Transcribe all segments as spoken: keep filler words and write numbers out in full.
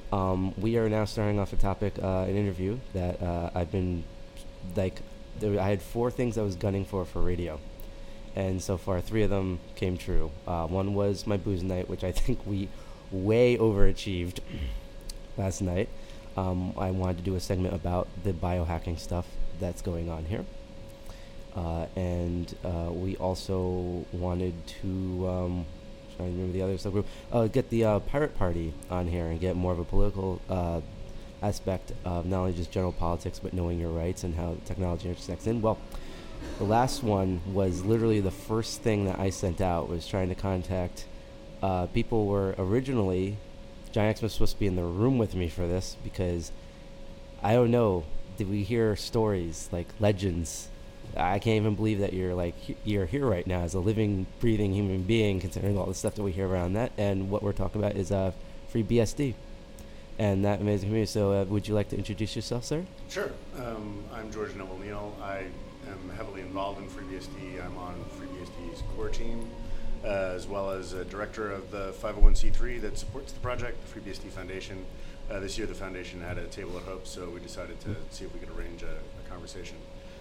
Um, we are now starting off a topic, uh, an interview that uh, I've been, like, there, I had four things I was gunning for for radio. And so far, three of them came true. Uh, one was my booze night, which I think we way overachieved last night. Um, I wanted to do a segment about the biohacking stuff that's going on here. Uh, and uh, we also wanted to, um, trying to remember the other subgroup, uh, get the uh, Pirate Party on here and get more of a political uh, aspect of not only just general politics, but knowing your rights and how technology intersects in. Well, the last one was literally the first thing that I sent out, was trying to contact uh, people. Were originally, Giant X was supposed to be in the room with me for this, because I don't know, did we hear stories, like legends? I can't even believe that you're like he- you're here right now as a living, breathing human being, considering all the stuff that we hear around that. And what we're talking about is uh, FreeBSD and that amazing community. So uh, would you like to introduce yourself, sir? Sure. Um, I'm George Noble Neal. I am heavily involved in FreeBSD. I'm on FreeBSD's core team, uh, as well as a director of the five oh one c three that supports the project, the FreeBSD Foundation. Uh, this year the foundation had a table at Hope, so we decided to see if we could arrange a, a conversation.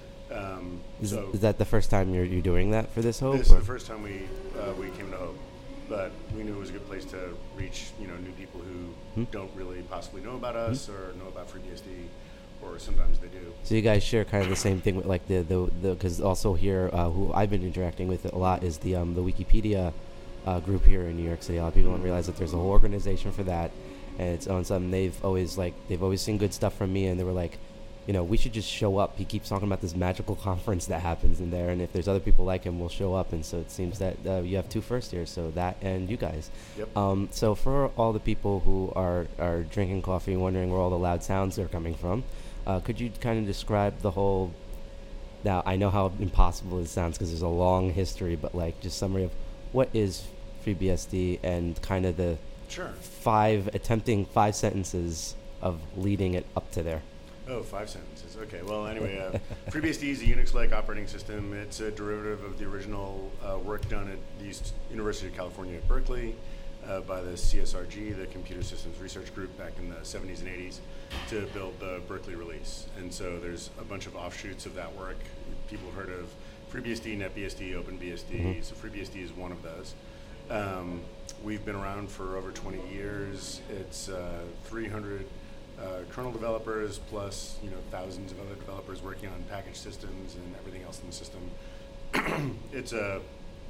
Um, Is, so is that the first time you're you're doing that for this Hope? This is or? the first time we uh, we came to Hope, but we knew it was a good place to reach you know new people who Hmm? don't really possibly know about us or know about FreeBSD, or sometimes they do. So you guys share kind of the same thing with like the the the because also here uh, who I've been interacting with a lot is the um the Wikipedia uh, group here in New York City. A lot of people don't realize that there's a whole organization for that, and it's on something they've always like they've always seen good stuff from me, and they were like, you know, we should just show up. He keeps talking about this magical conference that happens in there, and if there's other people like him, we'll show up. And so it seems that uh, you have two first here, so that and you guys. Yep. Um, so for all the people who are, are drinking coffee and wondering where all the loud sounds are coming from, uh, could you kind of describe the whole, now I know how impossible it sounds because there's a long history, but like just summary of what is FreeBSD and kind of the Sure. five, attempting five sentences of leading it up to there. Oh, five sentences. Okay. Well, anyway, uh, FreeBSD is a Unix-like operating system. It's a derivative of the original uh, work done at the East University of California at Berkeley uh, by the C S R G, the Computer Systems Research Group, back in the seventies and eighties, to build the Berkeley release. And so there's a bunch of offshoots of that work. People have heard of FreeBSD, NetBSD, OpenBSD. Mm-hmm. So FreeBSD is one of those. Um, we've been around for over twenty years. It's uh, three hundred Uh, kernel developers plus you know thousands of other developers working on package systems and everything else in the system. It's a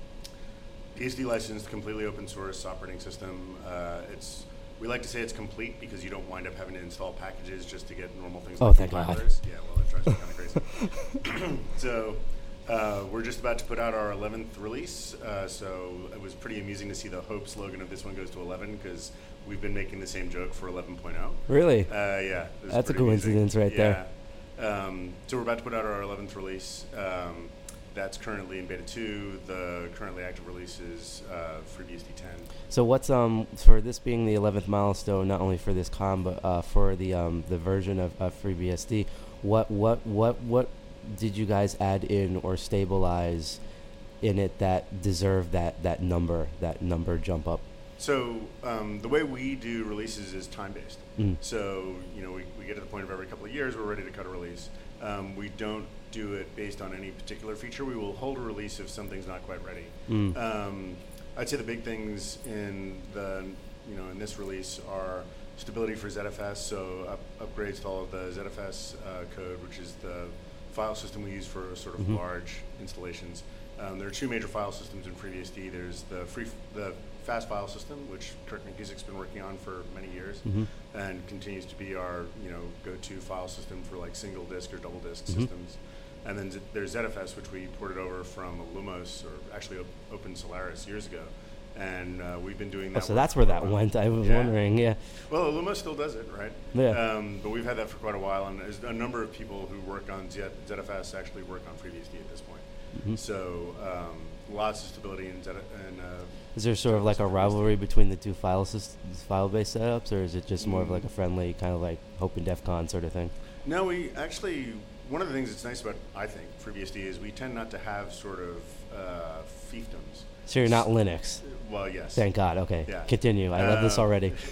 B S D licensed, completely open source operating system. Uh, it's we like to say it's complete because you don't wind up having to install packages just to get normal things. Oh, like thank God. compilers. Yeah, well, that drives me kind of crazy. So. Uh, we're just about to put out our eleventh release, uh, so it was pretty amusing to see the Hope slogan of this one goes to eleven, because we've been making the same joke for eleven point oh. Really? Uh, yeah. it was That's a pretty amusing. coincidence right yeah. there. Um, so we're about to put out our eleventh release. Um, that's currently in beta two. The currently active release is uh, FreeBSD ten. So what's um for this being the eleventh milestone, not only for this con but uh, for the um the version of, of FreeBSD, what what what what did you guys add in or stabilize in it that deserve that that number that number jump up? So um, the way we do releases is time-based. Mm. So you know we, we get to the point of every couple of years we're ready to cut a release. Um, we don't do it based on any particular feature. We will hold a release if something's not quite ready. Mm. Um, I'd say the big things in the you know in this release are stability for Z F S, so up, upgrades to all of the Z F S uh, code, which is the file system we use for sort of Mm-hmm. large installations. Um, there are two major file systems in FreeBSD. There's the free, f- the fast file system, which Kirk McKusick's been working on for many years, Mm-hmm. and continues to be our you know go-to file system for like single disk or double disk Mm-hmm. systems. And then z- there's Z F S, which we ported over from Lumos, or actually op- Open Solaris years ago, and uh, we've been doing Oh, that. so work that's for where a that while. went. I was Yeah. wondering. Yeah. Well, Lumos still does it, right? Yeah. Um, but we've had that for quite a while, and there's a number of people who work on Z- ZFS actually work on FreeBSD at this point. Mm-hmm. So um, lots of stability in Z- and uh, Is there sort of like a rivalry between the two file syst- file-based setups, or is it just more of like a friendly kind of like Hope and DEF CON sort of thing? No, we actually, one of the things that's nice about, I think, FreeBSD is we tend not to have sort of uh, fiefdoms. So you're not Linux. Well, yes. Thank God. Okay. Yeah. Continue. I love this Uh, already.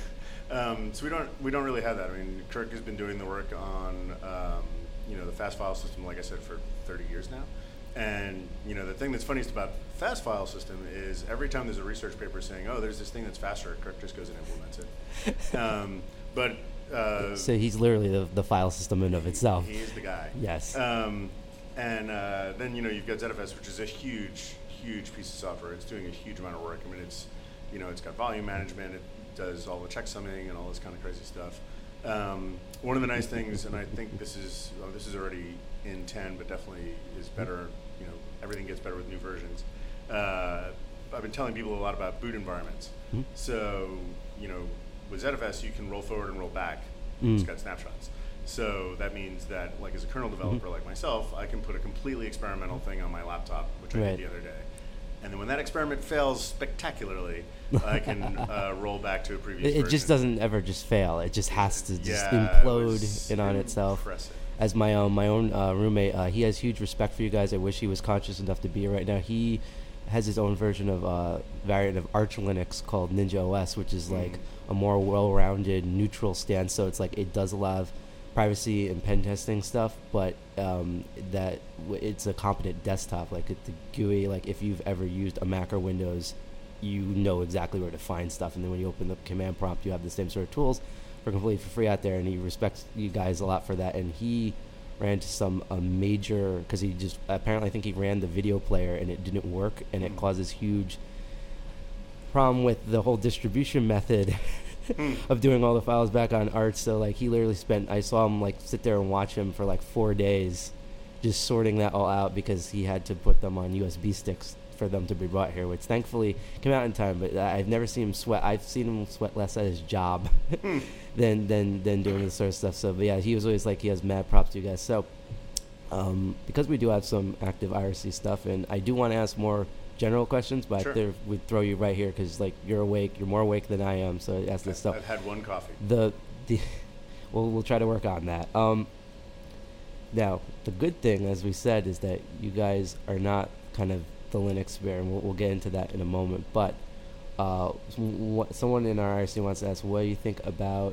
Um, so we don't we don't really have that. I mean, Kirk has been doing the work on um, you know the fast file system, like I said, for thirty years now. And you know the thing that's funniest about fast file system is every time there's a research paper saying, "Oh, there's this thing that's faster," Kirk just goes and implements it. um, but uh, so he's literally the, the file system in of itself. He, he is the guy. Yes. Um, and uh, then you know you've got Z F S, which is a huge, huge piece of software. It's doing a huge amount of work. I mean, it's you know it's got volume management. It does all the checksumming and all this kind of crazy stuff. Um, one of the nice things, and I think this is oh, this is already in ten, but definitely is better. You know, everything gets better with new versions. Uh, I've been telling people a lot about boot environments. Mm-hmm. So you know, with Z F S, you can roll forward and roll back. Mm. It's got snapshots. So that means that, like as a kernel developer Mm-hmm. like myself, I can put a completely experimental thing on my laptop, which I Right. did the other day. And then when that experiment fails spectacularly, I can uh, roll back to a previous It, it version. just doesn't ever just fail. It just has to just Yeah, it was implode in on itself. impressive. As my own my own uh, roommate, uh, he has huge respect for you guys. I wish he was conscious enough to be here right now. He has his own version of uh, variant of Arch Linux called Ninja O S, which is like Mm. a more well-rounded, neutral stance. So it's like it does a lot of privacy and pen testing stuff, but um, that w- it's a competent desktop. Like it, the G U I, like if you've ever used a Mac or Windows, you know exactly where to find stuff. And then when you open the command prompt, you have the same sort of tools for completely for free out there. And he respects you guys a lot for that. And he ran into some a major because he just apparently I think he ran the video player and it didn't work, and it Mm. causes huge problem with the whole distribution method Mm. of doing all the files back on Arch. So like he literally spent I saw him like sit there and watch him for like four days just sorting that all out because he had to put them on U S B sticks for them to be brought here, which thankfully came out in time. But I've never seen him sweat. I've seen him sweat less at his job Mm. than than than doing this sort of stuff. So but yeah, he was always like he has mad props to you guys. So um, because we do have some active I R C stuff, and I do want to ask more general questions, but Sure. I figured we'd throw you right here because like you're awake, you're more awake than I am. So ask this I've, stuff. I've had one coffee. The the we'll we'll try to work on that. Um, now the good thing, as we said, is that you guys are not kind of the Linux bear, and we'll, we'll get into that in a moment. But uh, what, someone in our I R C wants to ask, what do you think about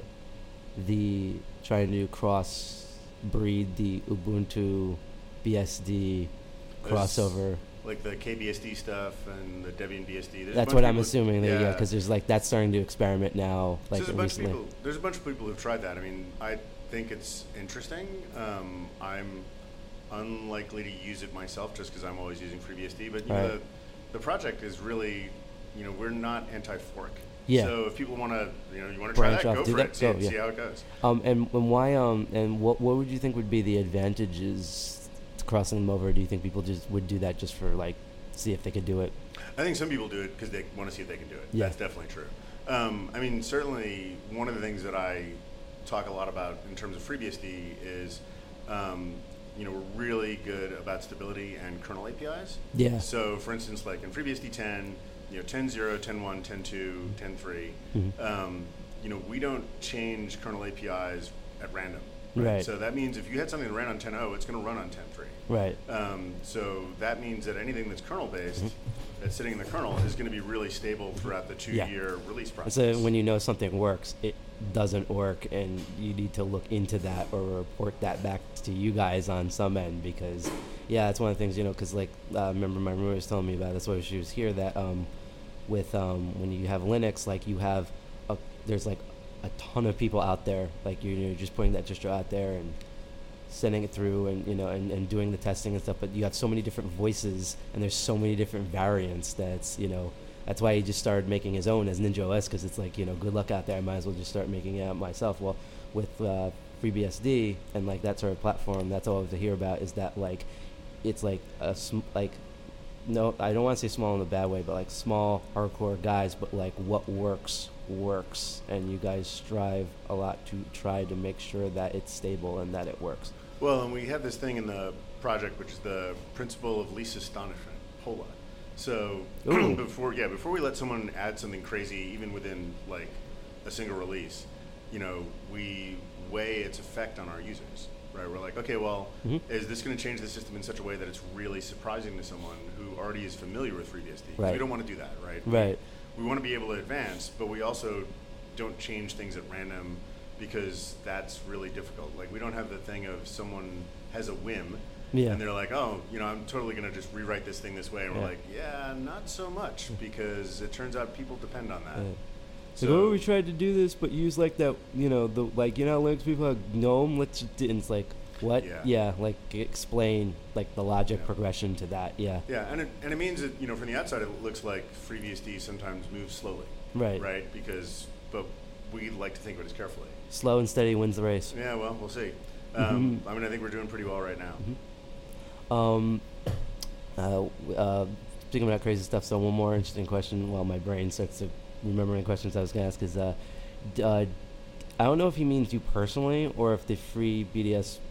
the trying to cross breed the Ubuntu B S D There's- crossover? Like the K B S D stuff and the Debian B S D. There's a That's bunch what of I'm people- assuming. That, yeah, yeah. because there's like that's starting to experiment now. So Like there's a bunch recently. of people. There's a bunch of people who've tried that. I mean, I think it's interesting. Um, I'm unlikely to use it myself just because I'm always using FreeBSD. But you know, Right. the, the project is really, you know, we're not anti-fork. Yeah. So if people want to, you know, you want to try Branch that, off, go do for that, it. See, go, yeah. see how it goes. Um, and, and why? Um, and what what would you think would be the advantages to crossing them over? Do you think people just would do that just for like see if they could do it? I think some people do it because they want to see if they can do it. Yeah. That's definitely true. Um, I mean, certainly one of the things that I talk a lot about in terms of FreeBSD is, um, you know, we're really good about stability and kernel A P Is. Yeah. So, for instance, like in FreeBSD ten, you know, ten point zero, ten point one, ten point two, ten point three, Mhm. um, you know, we don't change kernel A P Is at random. Right. So that means if you had something that ran on ten point oh, it's going to run on ten point three. Right. Um, so that means that anything that's kernel-based, that's sitting in the kernel, is going to be really stable throughout the two-year release And process. so when you know something works, it doesn't work, and you need to look into that or report that back to you guys on some end because, yeah, that's one of the things, you know, because like uh, remember my roommate was telling me about. That's why she was here. That um, with um, when you have Linux, like you have a, there's like a ton of people out there, like you're, you're just putting that distro out there and sending it through and you know and, and doing the testing and stuff, but you have so many different voices and there's so many different variants that's you know that's why he just started making his own as Ninja O S because it's like you know good luck out there, I might as well just start making it out myself. Well, with uh, FreeBSD and like that sort of platform, that's all I have to hear about is that like it's like a sm- like no I don't want to say small in a bad way, but like small hardcore guys, but like what works works, and you guys strive a lot to try to make sure that it's stable and that it works. Well, and we have this thing in the project, which is the principle of least astonishment, POLA. So Ooh. before, yeah, before we let someone add something crazy, even within like a single release, you know, we weigh its effect on our users, right? We're like, okay, well, Mhm. is this going to change the system in such a way that it's really surprising to someone who already is familiar with FreeBSD? 'Cause Right. We don't want to do that, right? Right. We want to be able to advance, but we also don't change things at random, because that's really difficult. Like, we don't have the thing of someone has a whim, yeah. and they're like, oh, you know, I'm totally going to just rewrite this thing this way. And yeah. we're like, yeah, not so much, because it turns out people depend on that. Right. So, like, oh, we tried to do this, but use like that, you know, the like, you know, Linux people have GNOME, let's just do, and it's like, what? Yeah. yeah, like explain like the logic Yeah. progression to that. Yeah. Yeah, and it, and it means that, you know, from the outside, it looks like FreeBSD sometimes moves slowly. Right. Right? Because, but we like to think of it as carefully. Slow and steady wins the race. Yeah, well, we'll see. Um, I mean, I think we're doing pretty well right now. Mm-hmm. Um, uh, uh, speaking about crazy stuff, so one more interesting question while my brain starts to remembering questions I was going to ask is, uh, d- uh, I don't know if he means you personally or if the free B D S,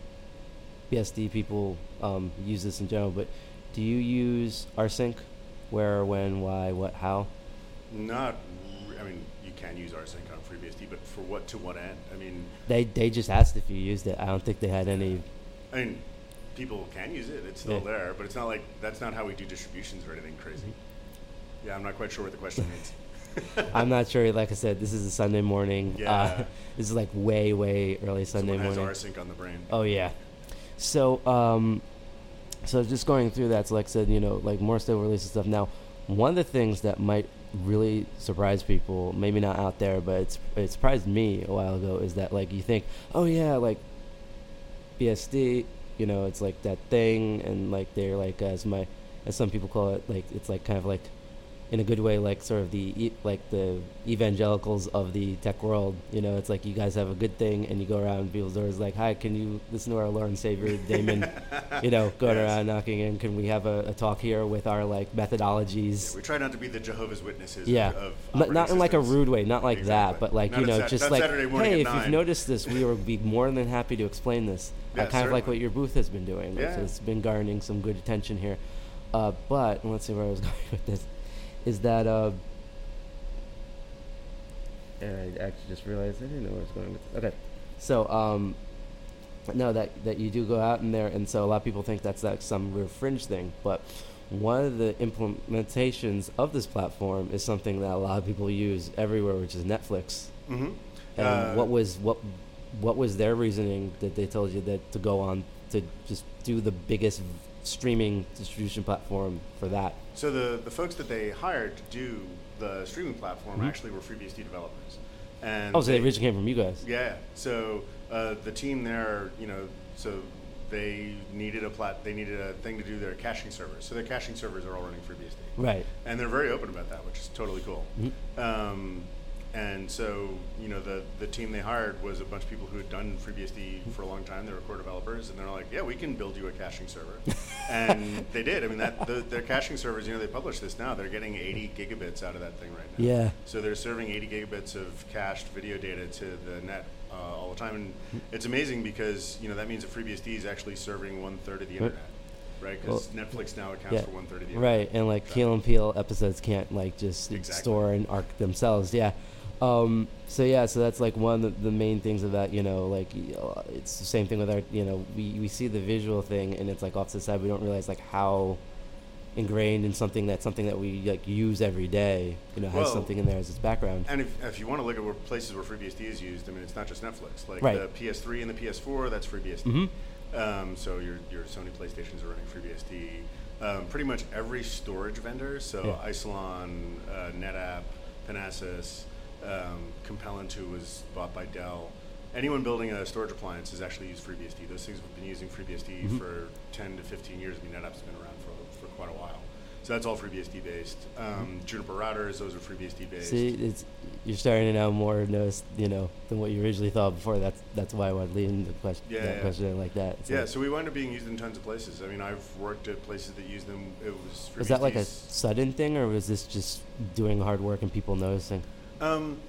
B S D people um, use this in general, but do you use rsync? Where, when, why, what, how? Not, I mean, you can use rsync on FreeBSD, but for what, to what end? I mean, They they just asked if you used it. I don't think they had any. I mean, people can use it. It's still Yeah. there, but it's not like, that's not how we do distributions or anything crazy. Yeah, I'm not quite sure what the question means. I'm not sure. Like I said, this is a Sunday morning. Yeah. Uh, this is like way, way early Sunday Someone morning. has rsync on the brain. Oh yeah. So um, so just going through that. So like I said, you know, like more stable release and stuff. Now, one of the things that might really surprise people, maybe not out there, but it's it surprised me a while ago, is that like you think, oh yeah, like B S D, you know, it's like that thing, and like they're like, as my as some people call it, like it's like kind of like in a good way, like sort of the e- like the evangelicals of the tech world. You know, it's like you guys have a good thing, and you go around people's doors like, hi, can you listen to our Lord and Savior Damon? You know, going Yes. around knocking in. Can we have a, a talk here with our like methodologies? Yeah, we try not to be the Jehovah's Witnesses Yeah, of, of not, not in like a systems. rude way, not like Exactly. that, but like Not you a know, Sat- just not like, Saturday morning hey, at if you've nine. noticed this, we would be more than happy to explain this. Yeah, uh, kind of like certainly. what your booth has been doing. Like, Yeah. so it's been garnering some good attention here. Uh, but let's see where I was going with this. Is that uh, and I actually just realized I didn't know where I was going with this. Okay, so um, no, that that you do go out in there, and so a lot of people think that's like some real fringe thing, but one of the implementations of this platform is something that a lot of people use everywhere, which is Netflix. Mm-hmm. And Uh, what was what what was their reasoning that they told you that to go on to just do the biggest streaming distribution platform for that? So the, the folks that they hired to do the streaming platform Mhm. actually were FreeBSD developers. And Oh, so they originally came from you guys. Yeah. So uh, the team there, you know, so they needed a plat, they needed a thing to do their caching servers. So their caching servers are all running FreeBSD. Right. And they're very open about that, which is totally cool. Mhm. Um, and so, you know, the, the team they hired was a bunch of people who had done FreeBSD for a long time. They were core developers, and they're like, yeah, we can build you a caching server. And they did. I mean, that the, their caching servers, you know, they publish this now. They're getting eighty gigabits out of that thing right now. Yeah. So they're serving eighty gigabits of cached video data to the net uh, all the time. And it's amazing because, you know, that means that FreeBSD is actually serving one third of the Right. internet. Right, because Netflix now accounts Yeah. for one third of the internet. Right, and like So- Keel and Peele episodes can't like just Exactly. store and arc themselves. Yeah. Um, so yeah, so that's like one of the main things of that. You know, like y- uh, it's the same thing with our. You know, we we see the visual thing, and it's like off to the side. We don't realize like how ingrained in something that's something that we like use every day. You know, has Well, something in there as its background. And if, if you want to look at where places where FreeBSD is used, I mean, it's not just Netflix. Like Right. the P S three and the P S four, that's FreeBSD. Mhm. Um, so your your Sony PlayStations are running FreeBSD. Um, pretty much every storage vendor, so Yeah. Isilon, uh, NetApp, Panasys, um, Compellent, who was bought by Dell. Anyone building a storage appliance has actually used FreeBSD. Those things have been using FreeBSD Mhm. for ten to fifteen years. I mean, NetApp's been around for, for quite a while. So that's all FreeBSD based. Um, Juniper routers, those are FreeBSD based. See, it's you're starting to now more notice, you know, than what you originally thought before. That's that's why I wanted to leave in the question, Yeah, that yeah. question in like that. It's Yeah, like- so we wind up being used in tons of places. I mean, I've worked at places that use them. It was was that like a FreeBSD's sudden thing, or was this just doing hard work and people noticing? Um,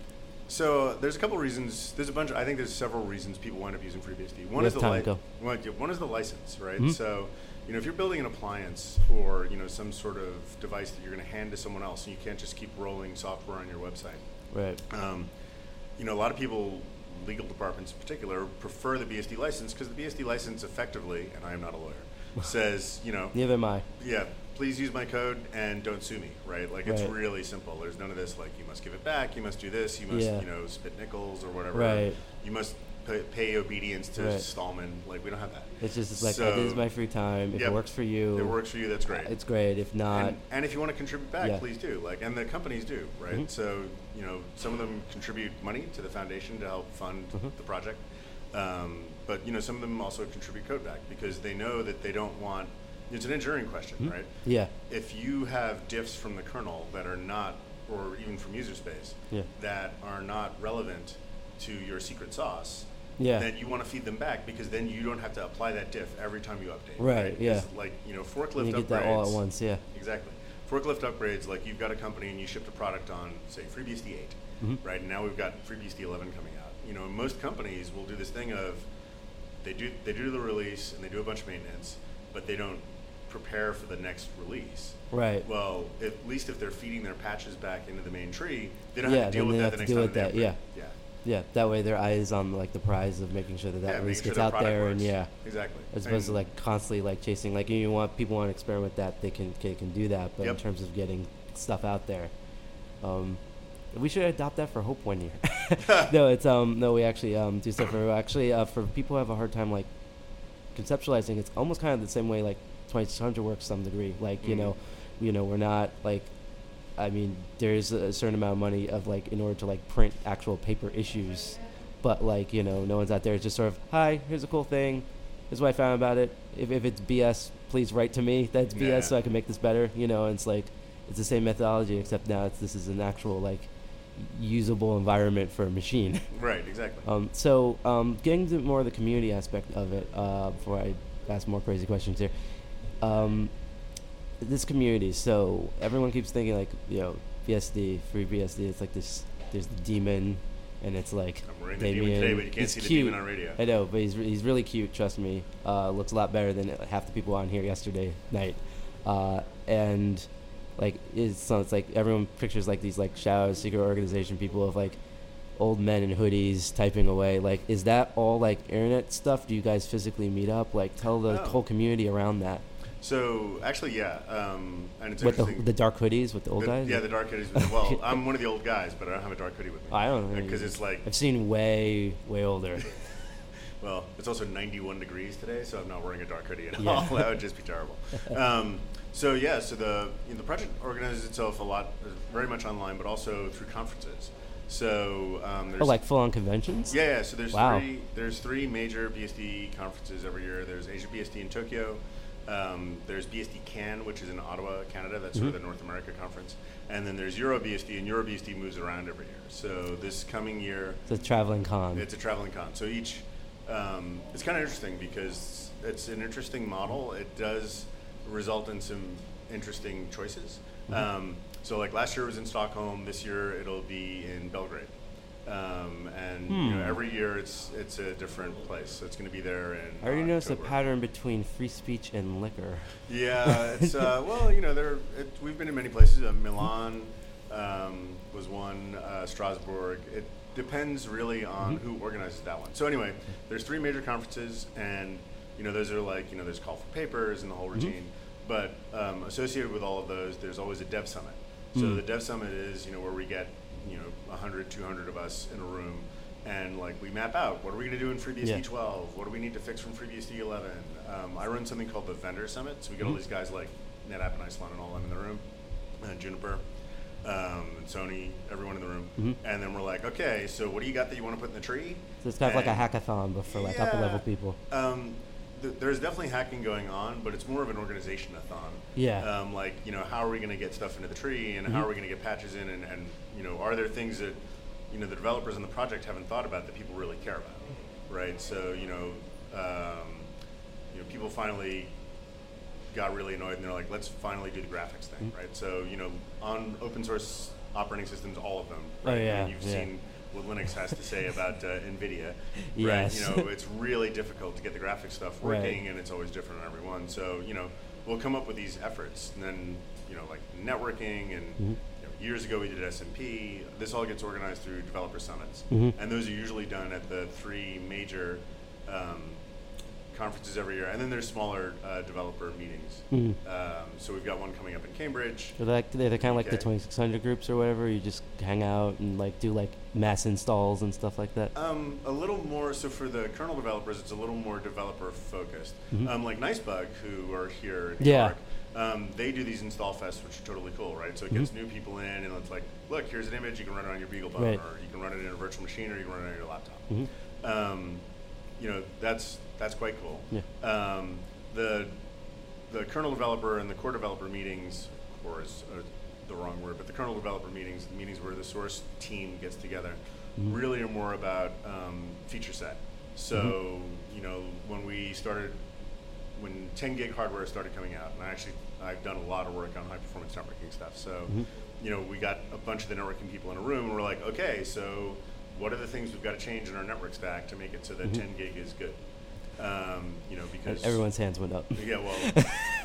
so there's a couple reasons. There's a bunch. Of, I think there's several reasons people wind up using FreeBSD. One We is have the time li- to go. one, yeah, one is the license, right? Mhm. So you know, if you're building an appliance or you know some sort of device that you're going to hand to someone else, and you can't just keep rolling software on your website. Right. Um, you know, a lot of people, legal departments in particular, prefer the B S D license because the B S D license effectively, and I am not a lawyer, says, you know, Neither am I. yeah, please use my code and don't sue me, right? Like it's Right. really simple. There's none of this like you must give it back, you must do this, you must Yeah. you know spit nickels or whatever. Right. You must pay, pay obedience to Right. Stallman. Like we don't have that. It's just it's like, So- this is my free time. If Yep. it works for you, If it works for you, that's great. it's great. If not, and, and if you want to contribute back, Yeah. please do. Like, and the companies do, right? Mhm. So, you know, some of them contribute money to the foundation to help fund Mhm. the project, um, but you know, some of them also contribute code back because they know that they don't want. It's an engineering question, Mhm. right? yeah, If you have diffs from the kernel that are not, or even from user space, Yeah. that are not relevant to your secret sauce, Yeah. then you want to feed them back because then you don't have to apply that diff every time you update. Right, yeah. 'Cause, like, you know, forklift you upgrades. get that all at once. Yeah. Exactly. Forklift upgrades, like you've got a company and you shipped a product on, say, FreeBSD eight, Mhm. right? And now we've got FreeBSD eleven coming out. You know, most companies will do this thing of they do they do the release and they do a bunch of maintenance, but they don't prepare for the next release. Right. Well, at least if they're feeding their patches back into the main tree, they don't Yeah, have to deal then with they that have the to next deal time with they that, upgrade. yeah. Yeah. Yeah. That way, their eye is on like the prize of making sure that that Yeah, release making sure gets their out product there, and works. yeah. Exactly. As opposed to And- like constantly like chasing, like you want people want to experiment with that, they can they can do that. But Yep. in terms of getting stuff out there, um, we should adopt that for Hope one year. no, it's um no, we actually um do stuff for actually uh, for people who have a hard time like conceptualizing. It's almost kind of the same way like twenty-six hundred works to some degree. Like you Mhm. know, you know we're not like. I mean, there's a certain amount of money of like in order to like print actual paper issues, but like you know, no one's out there. It's just sort of, hi, here's a cool thing. This is what I found about it. If if it's B S, please write to me. That's B S, Yeah. so I can make this better. You know, and it's like it's the same methodology, except now it's this is an actual like usable environment for a machine. Right. Exactly. Um, so um, getting to more of the community aspect of it, uh, before I ask more crazy questions here. Um, this community, so everyone keeps thinking like, you know, B S D, free B S D, it's like this, there's the demon, and it's like I'm wearing the Damien. demon today, but you can't He's see the cute. demon on radio. I know, but he's re- he's really cute. Trust me. Uh, looks a lot better than half the people on here yesterday night, uh, and like it's so it's like everyone pictures like these like shadow secret organization people of like old men in hoodies typing away. Like, is that all like internet stuff? Do you guys physically meet up? Like, tell the No. whole community around that. So actually, yeah, um, and it's With the interesting. the dark hoodies with the old The- guys. Yeah, the dark hoodies. Well, I'm one of the old guys, but I don't have a dark hoodie with me. I don't know Because it's like, I've seen way way older. well, it's also ninety-one degrees today, so I'm not wearing a dark hoodie at Yeah. all. That would just be terrible. Um, so yeah, so the you know, the project organizes itself a lot, uh, very much online, but also through conferences. So um, there's Oh, like full on conventions. yeah, yeah. So there's Wow. three there's three major B S D conferences every year. There's Asia B S D in Tokyo. Um, there's B S D Cannes, which is in Ottawa, Canada. That's sort of Mhm. the North America conference. And then there's Euro B S D, and Euro B S D moves around every year. So this coming year, It's a traveling con. it's a traveling con. So each, um, it's kind of interesting because it's an interesting model. It does result in some interesting choices. Mhm. Um, so like last year it was in Stockholm. This year it'll be in Belgrade. Um, and you know, Hmm. every year it's it's a different place. So it's going to be there in I already noticed a October. pattern between free speech and liquor. Yeah, it's uh, well, you know, there. It, we've been in many places. Uh, Milan um, was one. Uh, Strasbourg. It depends really on Mhm. who organizes that one. So anyway, there's three major conferences, and you know, those are like you know, there's call for papers and the whole Mhm. routine. But um, associated with all of those, there's always a Dev Summit. So Mm. the Dev Summit is you know where we get you know one hundred, two hundred of us in a room. And like we map out what are we going to do in FreeBSD Yeah. twelve? What do we need to fix from FreeBSD eleven? Um, I run something called the Vendor Summit, so we get all Mhm. these guys like NetApp and Isilon and all them in the room, and Juniper, um, and Sony, everyone in the room. Mhm. And then we're like, okay, so what do you got that you want to put in the tree? So it's kind of like a And- hackathon, but for like upper Yeah. level people. Um, th- there's definitely hacking going on, but it's more of an organization-a-thon. Yeah. Um, like, you know, how are we going to get stuff into the tree, and how Mhm. are we going to get patches in, and, and, you know, are there things that, you know, the developers on the project haven't thought about that people really care about, right? So, you know, um, you know, people finally got really annoyed, and they're like, let's finally do the graphics thing, Mhm. right? So, you know, on open source operating systems, all of them, Oh, right? I yeah, mean, you've yeah. seen what Linux has to say about uh, NVIDIA, Yes. right? You know, it's really difficult to get the graphics stuff Right. working, and it's always different on every one. So, you know, we'll come up with these efforts, and then, you know, like networking, and Mhm. you know, years ago we did S M P. This all gets organized through developer summits, Mhm. and those are usually done at the three major um, conferences every year, and then there's smaller uh, developer meetings. Mm. Um, so we've got one coming up in Cambridge. They're like they're kind of like the Okay. twenty-six hundred groups or whatever. You just hang out and like do like mass installs and stuff like that. Um, a little more, so for the kernel developers, it's a little more developer focused. Mhm. Um, like Nicebug, who are here in New Yeah. York, um, they do these install fests, which are totally cool, right? So it gets new people in, and it's like, look, here's an image, you can run it on your BeagleBone, Right. or you can run it in a virtual machine, or you can run it on your laptop. Mhm. Um, you know, that's that's quite cool. Yeah. Um, the the kernel developer and the core developer meetings, core is uh, the wrong word, but the kernel developer meetings, the meetings where the source team gets together, Mhm. really are more about um, feature set. So, you know, when we started, when ten gig hardware started coming out, and I actually, I've done a lot of work on high performance networking stuff. So, Mhm. you know, we got a bunch of the networking people in a room, and we're like, okay, so what are the things we've got to change in our network stack to make it so that Mhm. ten gig is good? Um, you know, because Everyone's hands went up. yeah, well,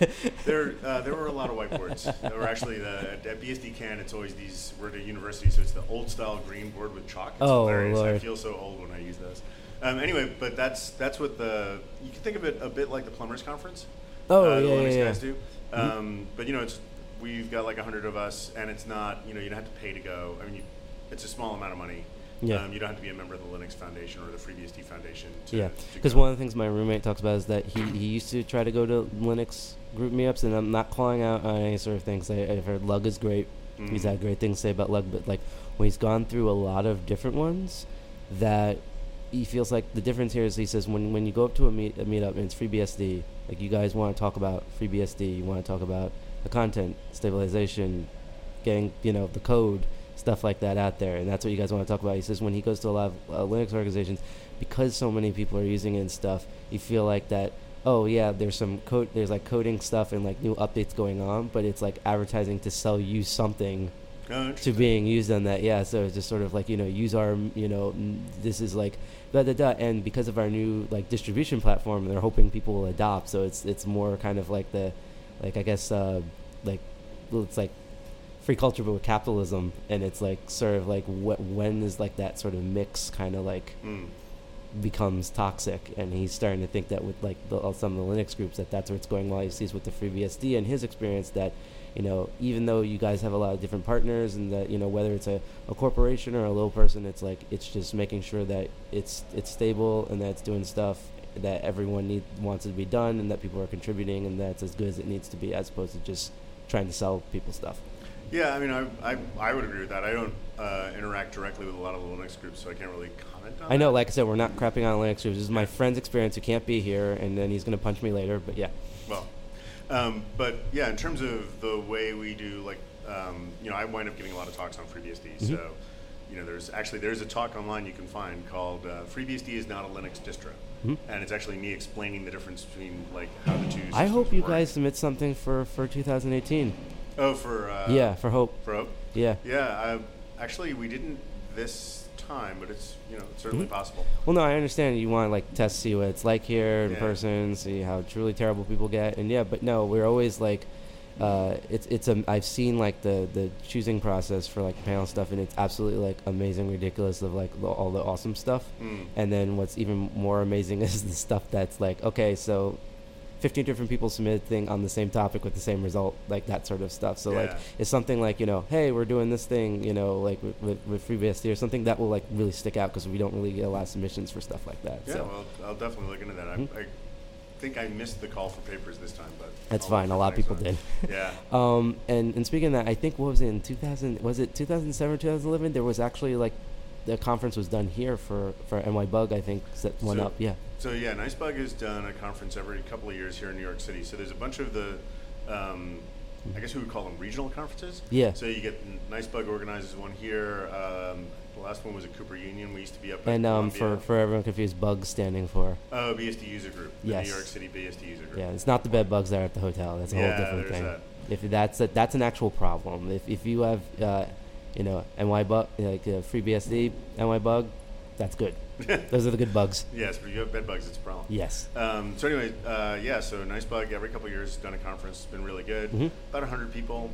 there uh, there were a lot of whiteboards. There were actually the at, at B S D CAN. It's always these. We're at a university, so it's the old style green board with chalk. It's Oh, hilarious. I Lord. feel so old when I use those. Um, anyway, but that's that's what the you can think of it a bit like the plumbers conference. Oh, uh, the yeah, Linux yeah, yeah. guys do. Um, but you know, it's we've got like a hundred of us, and it's not you know you don't have to pay to go. I mean, you, it's a small amount of money. Yeah. Um, you don't have to be a member of the Linux Foundation or the FreeBSD Foundation. To, Yeah, to because go. one of the things my roommate talks about is that he, he used to try to go to Linux group meetups, and I'm not calling out on any sort of things. I, I've heard Lug is great. He's Mhm. had great things to say about Lug, but like when he's gone through a lot of different ones, that he feels like the difference here is he says when, when you go up to a meet a meetup and it's FreeBSD, like you guys want to talk about FreeBSD, you want to talk about the content stabilization, getting you know the code. Stuff like that out there, and that's what you guys want to talk about. He says when he goes to a lot of uh, Linux organizations, because so many people are using it and stuff, you feel like that, oh yeah, there's some code, there's like coding stuff and like new updates going on, but it's like advertising to sell you something Oh, to interesting. being used on that. Yeah, so it's just sort of like, you know, use our, you know, n- this is like, da da da, and because of our new like distribution platform, they're hoping people will adopt, so it's it's more kind of like the, like I guess, uh, like, well, it's like, free culture but with capitalism, and it's like sort of like wh- when is like that sort of mix kind of like Mm. becomes toxic, and he's starting to think that with like the, uh, some of the Linux groups that that's where it's going. While he sees with the FreeBSD and his experience that, you know, even though you guys have a lot of different partners and that, you know, whether it's a, a corporation or a little person, it's like it's just making sure that it's it's stable and that it's doing stuff that everyone need wants it to be done, and that people are contributing, and that's as good as it needs to be, as opposed to just trying to sell people stuff. Yeah, I mean, I, I, I would agree with that. I don't uh, interact directly with a lot of the Linux groups, so I can't really comment on I know, that. like I said, we're not crapping on Linux groups. This is my friend's experience who can't be here, and then he's going to punch me later, but yeah. Well, um, but yeah, in terms of the way we do, like, um, you know, I wind up giving a lot of talks on FreeBSD. Mhm. So, you know, there's actually, there's a talk online you can find called uh, FreeBSD is not a Linux distro. Mhm. And it's actually me explaining the difference between, like, how the two systems I hope you work. guys submit something for, for two thousand eighteen. Oh, for... Uh, yeah, for Hope. For Hope? Yeah. Yeah, I, actually, we didn't this time, but it's, you know, it's certainly Mhm. possible. Well, no, I understand you want to like test, see what it's like here in Yeah. person, see how truly terrible people get, and yeah, but no, we're always like, uh, it's it's a I've seen like the the choosing process for like panel stuff, and it's absolutely like amazing, ridiculous of like the, all the awesome stuff, Mm. and then what's even more amazing is the stuff that's like, okay, so fifteen different people submitted a thing on the same topic with the same result, like that sort of stuff. So like Yeah. it's something like, you know, hey, we're doing this thing, you know, like with, with, with FreeBSD or something that will like really stick out, because we don't really get a lot of submissions for stuff like that. Yeah, so well, I'll definitely look into that. I, Mhm. I think I missed the call for papers this time, but that's I'll fine. look A lot of for people the did. next one. Yeah. Um, and, and speaking of that, I think what was it in two thousand, was it two thousand seven, two thousand eleven? There was actually like, the conference was done here for, for N Y Bug, I think, set one So- up. Yeah. So yeah, Nicebug has done a conference every couple of years here in New York City. So there's a bunch of the, um, I guess we would call them regional conferences. Yeah. So you get Nicebug organizes one here. Um, the last one was at Cooper Union. We used to be up at And um, for, Columbia. for everyone confused, Bug standing for, Oh, B S D User Group. The Yes. New York City B S D User Group. yeah, it's not the bed bugs that are at the hotel. That's a Yeah, whole different there's thing. that. If that's a, that's an actual problem. If if you have, uh, you know, N Y Bug, like uh, FreeBSD, N Y Bug, that's good. Those are the good bugs. Yes, but you have bed bugs, it's a problem. Yes. Um, so anyway, uh, yeah, so Nicebug every couple of years done a conference. It's been really good. Mhm. About one hundred people.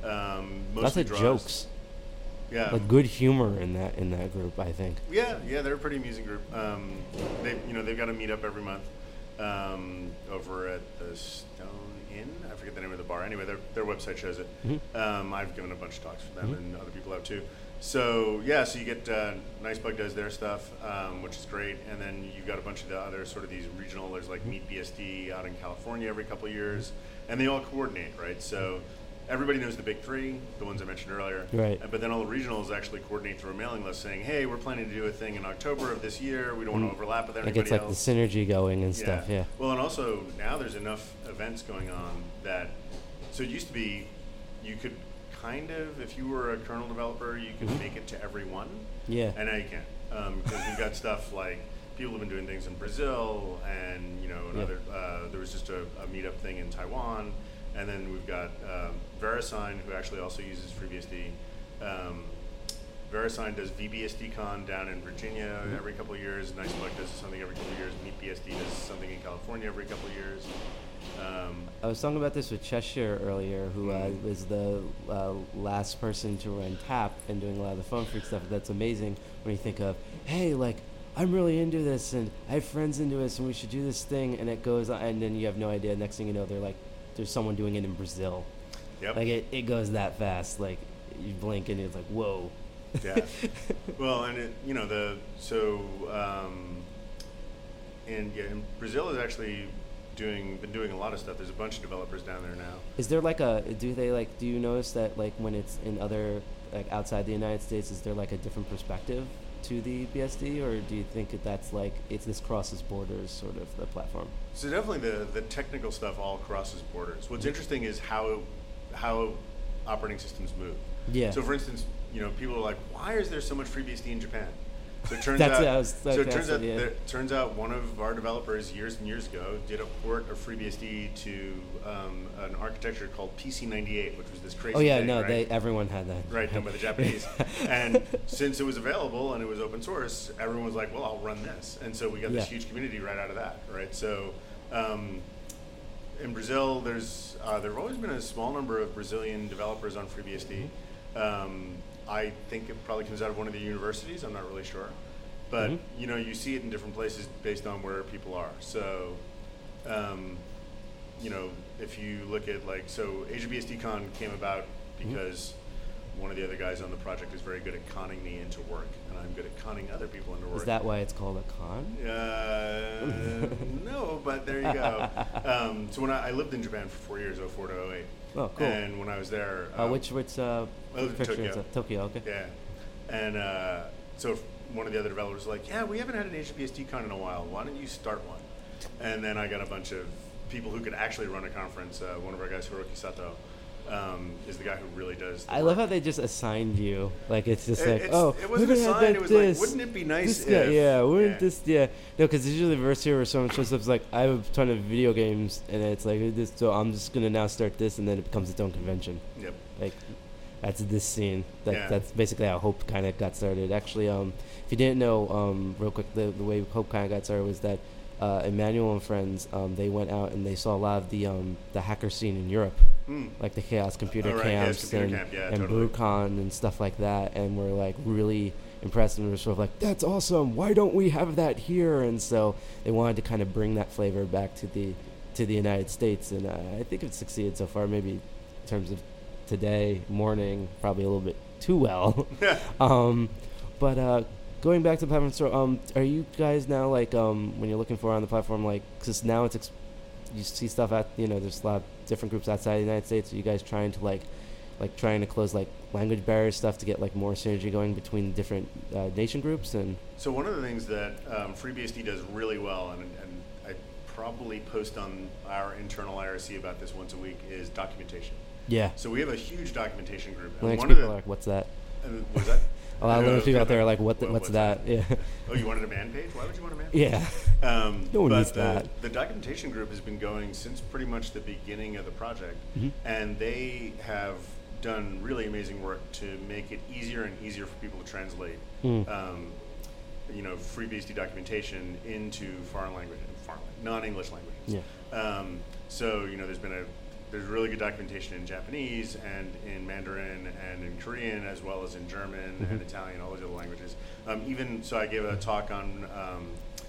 Um, Lots mostly of draws. jokes, Yeah. like good humor in that in that group, I think. Yeah, yeah, they're a pretty amusing group. Um, they, you know, they've got a meetup every month. um, over at the Stone Inn. I forget the name of the bar. Anyway, their their website shows it. Mm-hmm. Um, I've given a bunch of talks for them, Mm-hmm. and other people have too. So yeah, so you get uh, Nicebug does their stuff, um, which is great, and then you've got a bunch of the other sort of these regional. There's like Meet B S D out in California every couple of years, and they all coordinate, right? So everybody knows the big three, the ones I mentioned earlier, Right. uh, but then all the regionals actually coordinate through a mailing list saying, hey, we're planning to do a thing in October of this year. We don't want to overlap with Like everybody it's like else. the synergy going and stuff. Yeah. Well, and also now there's enough events going on that, so it used to be you could kind of, if you were a kernel developer, you could Mhm. make it to every one. Yeah. And now you can't, because we've got stuff like people have been doing things in Brazil, and you know, another. Uh, there was just a, a meetup thing in Taiwan, and then we've got um, VeriSign, who actually also uses FreeBSD. Um, VeriSign does VBSDCon down in Virginia Mhm. every couple of years. Nicebug does something every couple of years. MeetBSD does something in California every couple of years. Um, I was talking about this with Cheshire earlier, who uh, Mhm. was the uh, last person to run Tap and doing a lot of the phone freak stuff. That's amazing when you think of, hey, like, I'm really into this and I have friends into this and we should do this thing, and it goes on, and then you have no idea. Next thing you know, they're like, there's someone doing it in Brazil. yep. Like, it, it goes that fast. Like, you blink and it's like, whoa. Yeah. Well, and it, you know, the so um, and yeah, and Brazil is actually doing been doing a lot of stuff. There's a bunch of developers down there now. Is there like a, do they like, do you notice that like when it's in other, like outside the United States, is there like a different perspective to the B S D, or do you think that that's like, it's this crosses borders sort of the platform? So definitely the the technical stuff all crosses borders. What's interesting is how how operating systems move. Yeah. So for instance, you know, people are like, why is there so much FreeBSD in Japan? So it turns That's out, what I was- so it okay, turns so out, yeah. that, turns out one of our developers years and years ago did a port of FreeBSD to um, an architecture called P C ninety-eight, which was this crazy Oh yeah, thing, no, right? they everyone had that. Right, done by the Japanese. And since it was available and it was open source, everyone was like, well, I'll run this. And so we got this Yeah. huge community right out of that, right? So um, in Brazil, there's uh, there have always been a small number of Brazilian developers on FreeBSD. Um, I think it probably comes out of one of the universities. I'm not really sure. But, Mhm. you know, you see it in different places based on where people are. So, um, you know, if you look at like, so AsiaBSDCon came about because one of the other guys on the project is very good at conning me into work, and I'm good at conning other people into work. Is that why it's called a con? Uh, no, but there you go. Um, so when I, I lived in Japan for four years, oh four to oh eight. Oh, cool. And when I was there, Uh, um, which which uh, I lived in picture is Tokyo. that? Tokyo, okay. yeah, and uh, so one of the other developers was like, yeah, we haven't had an AsiaBSDCon in a while. Why don't you start one? And then I got a bunch of people who could actually run a conference. Uh, one of our guys, Hiroki Sato, um, is the guy who really does. The I work. love how they just assigned you. Like it's just It- like, it's- oh, it wasn't we're gonna have assigned, that it was this. like, wouldn't it be nice this guy, if- yeah, wouldn't yeah. this, yeah. No, because it's usually the reverse here where someone shows up is like, I have a ton of video games, and it's like this, so I'm just gonna now start this, and then it becomes its own convention. Yep. Like that's this scene. That, Yeah. That's basically how Hope kind of got started. Actually, um, if you didn't know, um, real quick, the, the way Hope kind of got started was that uh, Emmanuel and friends, um, they went out and they saw a lot of the um, the hacker scene in Europe, Hmm. like the Chaos Computer Oh, right, Chaos Camps Computer and, Camp, yeah, and totally. BrewCon and stuff like that, and we're like really impressed, and we're sort of like, that's awesome. Why don't we have that here? And so they wanted to kind of bring that flavor back to the to the United States, and uh, I think it's succeeded so far. Maybe in terms of today morning, probably a little bit too well. um, but uh, going back to the platform store, um, are you guys now like um, when you're looking for on the platform, like because now it's ex- you see stuff at, you know, there's a lot of different groups outside the United States. Are you guys trying to like like trying to close like language barrier stuff to get like more synergy going between different uh, nation groups? And So one of the things that um, FreeBSD does really well, and, and I probably post on our internal I R C about this once a week, is documentation. yeah, So we have a huge documentation group. And Linux one people of are the, like, what's that? and was that? A lot of Oh, Linux people out there are okay. like, what? The, What- what's, that? Yeah, Oh, you wanted a man page? Why would you want a man page? yeah. Um, No one but needs the, that. the documentation group has been going since pretty much the beginning of the project, Mhm. and they have done really amazing work to make it easier and easier for people to translate, Mm. um, you know, FreeBSD documentation into foreign language, foreign, non-English languages. Yeah. Um, so you know, there's been a there's really good documentation in Japanese and in Mandarin and in Korean, as well as in German Mhm. and Italian, all those other languages. Um, even so, I gave a talk on um,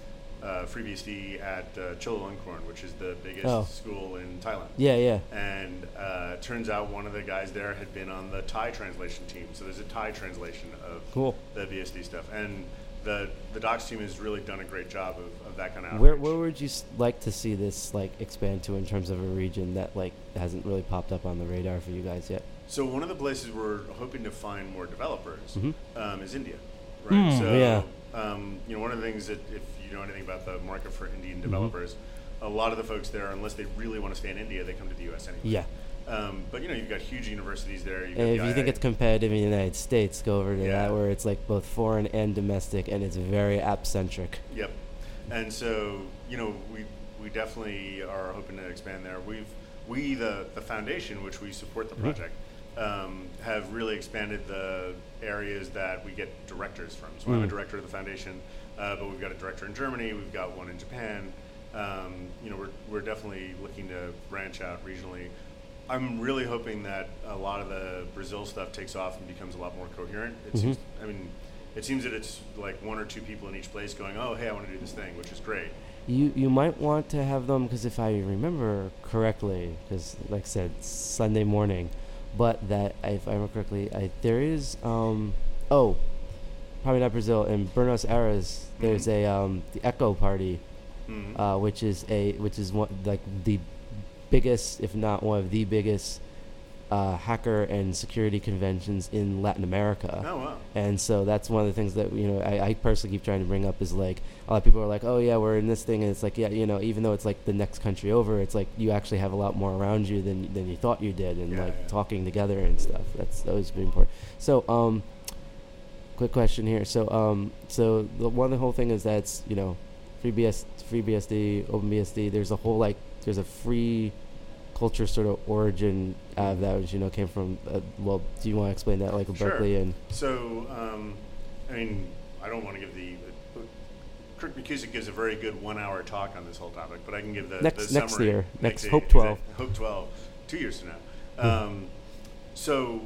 uh, FreeBSD at uh, Chulalongkorn, which is the biggest Oh. school in Thailand. Yeah, yeah. And uh, turns out one of the guys there had been on the Thai translation team. So there's a Thai translation of Cool. the B S D stuff. And the the docs team has really done a great job of, of that kind of Where outreach. where would you s- like to see this like expand to in terms of a region that like hasn't really popped up on the radar for you guys yet? So one of the places we're hoping to find more developers Mhm. um, is India, right? Mm, so yeah. um, you know, one of the things that if you know anything about the market for Indian Mhm. developers, a lot of the folks there, unless they really want to stay in India, they come to the U S anyway. Yeah. Um, but you know, you've got huge universities there. You've got And the if you think I I it's competitive in the United States, go over to Yeah. that where it's like both foreign and domestic, and it's very app centric. Yep. And so, you know, we we definitely are hoping to expand there. We've we the the foundation, which we support the Mhm. project, um, have really expanded the areas that we get directors from. So I'm a Mm. director of the foundation, uh, but we've got a director in Germany. We've got one in Japan. Um, you know, we're we're definitely looking to branch out regionally. I'm really hoping that a lot of the Brazil stuff takes off and becomes a lot more coherent. It Mhm. seems, I mean, it seems that it's like one or two people in each place going, "Oh, hey, I want to do this thing," which is great. You you might want to have them because if I remember correctly, because like I said, Sunday morning, but that if I remember correctly, I, there is um oh, probably not Brazil in Buenos Aires. There's Mhm. a um the Echo Party, Mhm. uh, which is a which is one like the biggest, if not one of the biggest, uh, hacker and security conventions in Latin America. Oh wow. And so that's one of the things that you know I, I personally keep trying to bring up is like a lot of people are like, oh yeah, we're in this thing, and it's like yeah, you know, even though it's like the next country over, it's like you actually have a lot more around you than than you thought you did, and Yeah, like yeah. talking together and stuff. That's always been important. So um, quick question here. So um, so the one the whole thing is that's you know, FreeBS, FreeBSD, OpenBSD. There's a whole like there's a free culture sort of origin out of that, which you know came from. Uh, well, do you want to explain that like with Sure. Berkeley and? So, um, I mean, I don't want to give the. Uh, Kirk McKusick gives a very good one-hour talk on this whole topic, but I can give the Next- the next summary. year. Next year, Hope twelve. exact- Hope twelve, two years from now. Hmm. Um, so,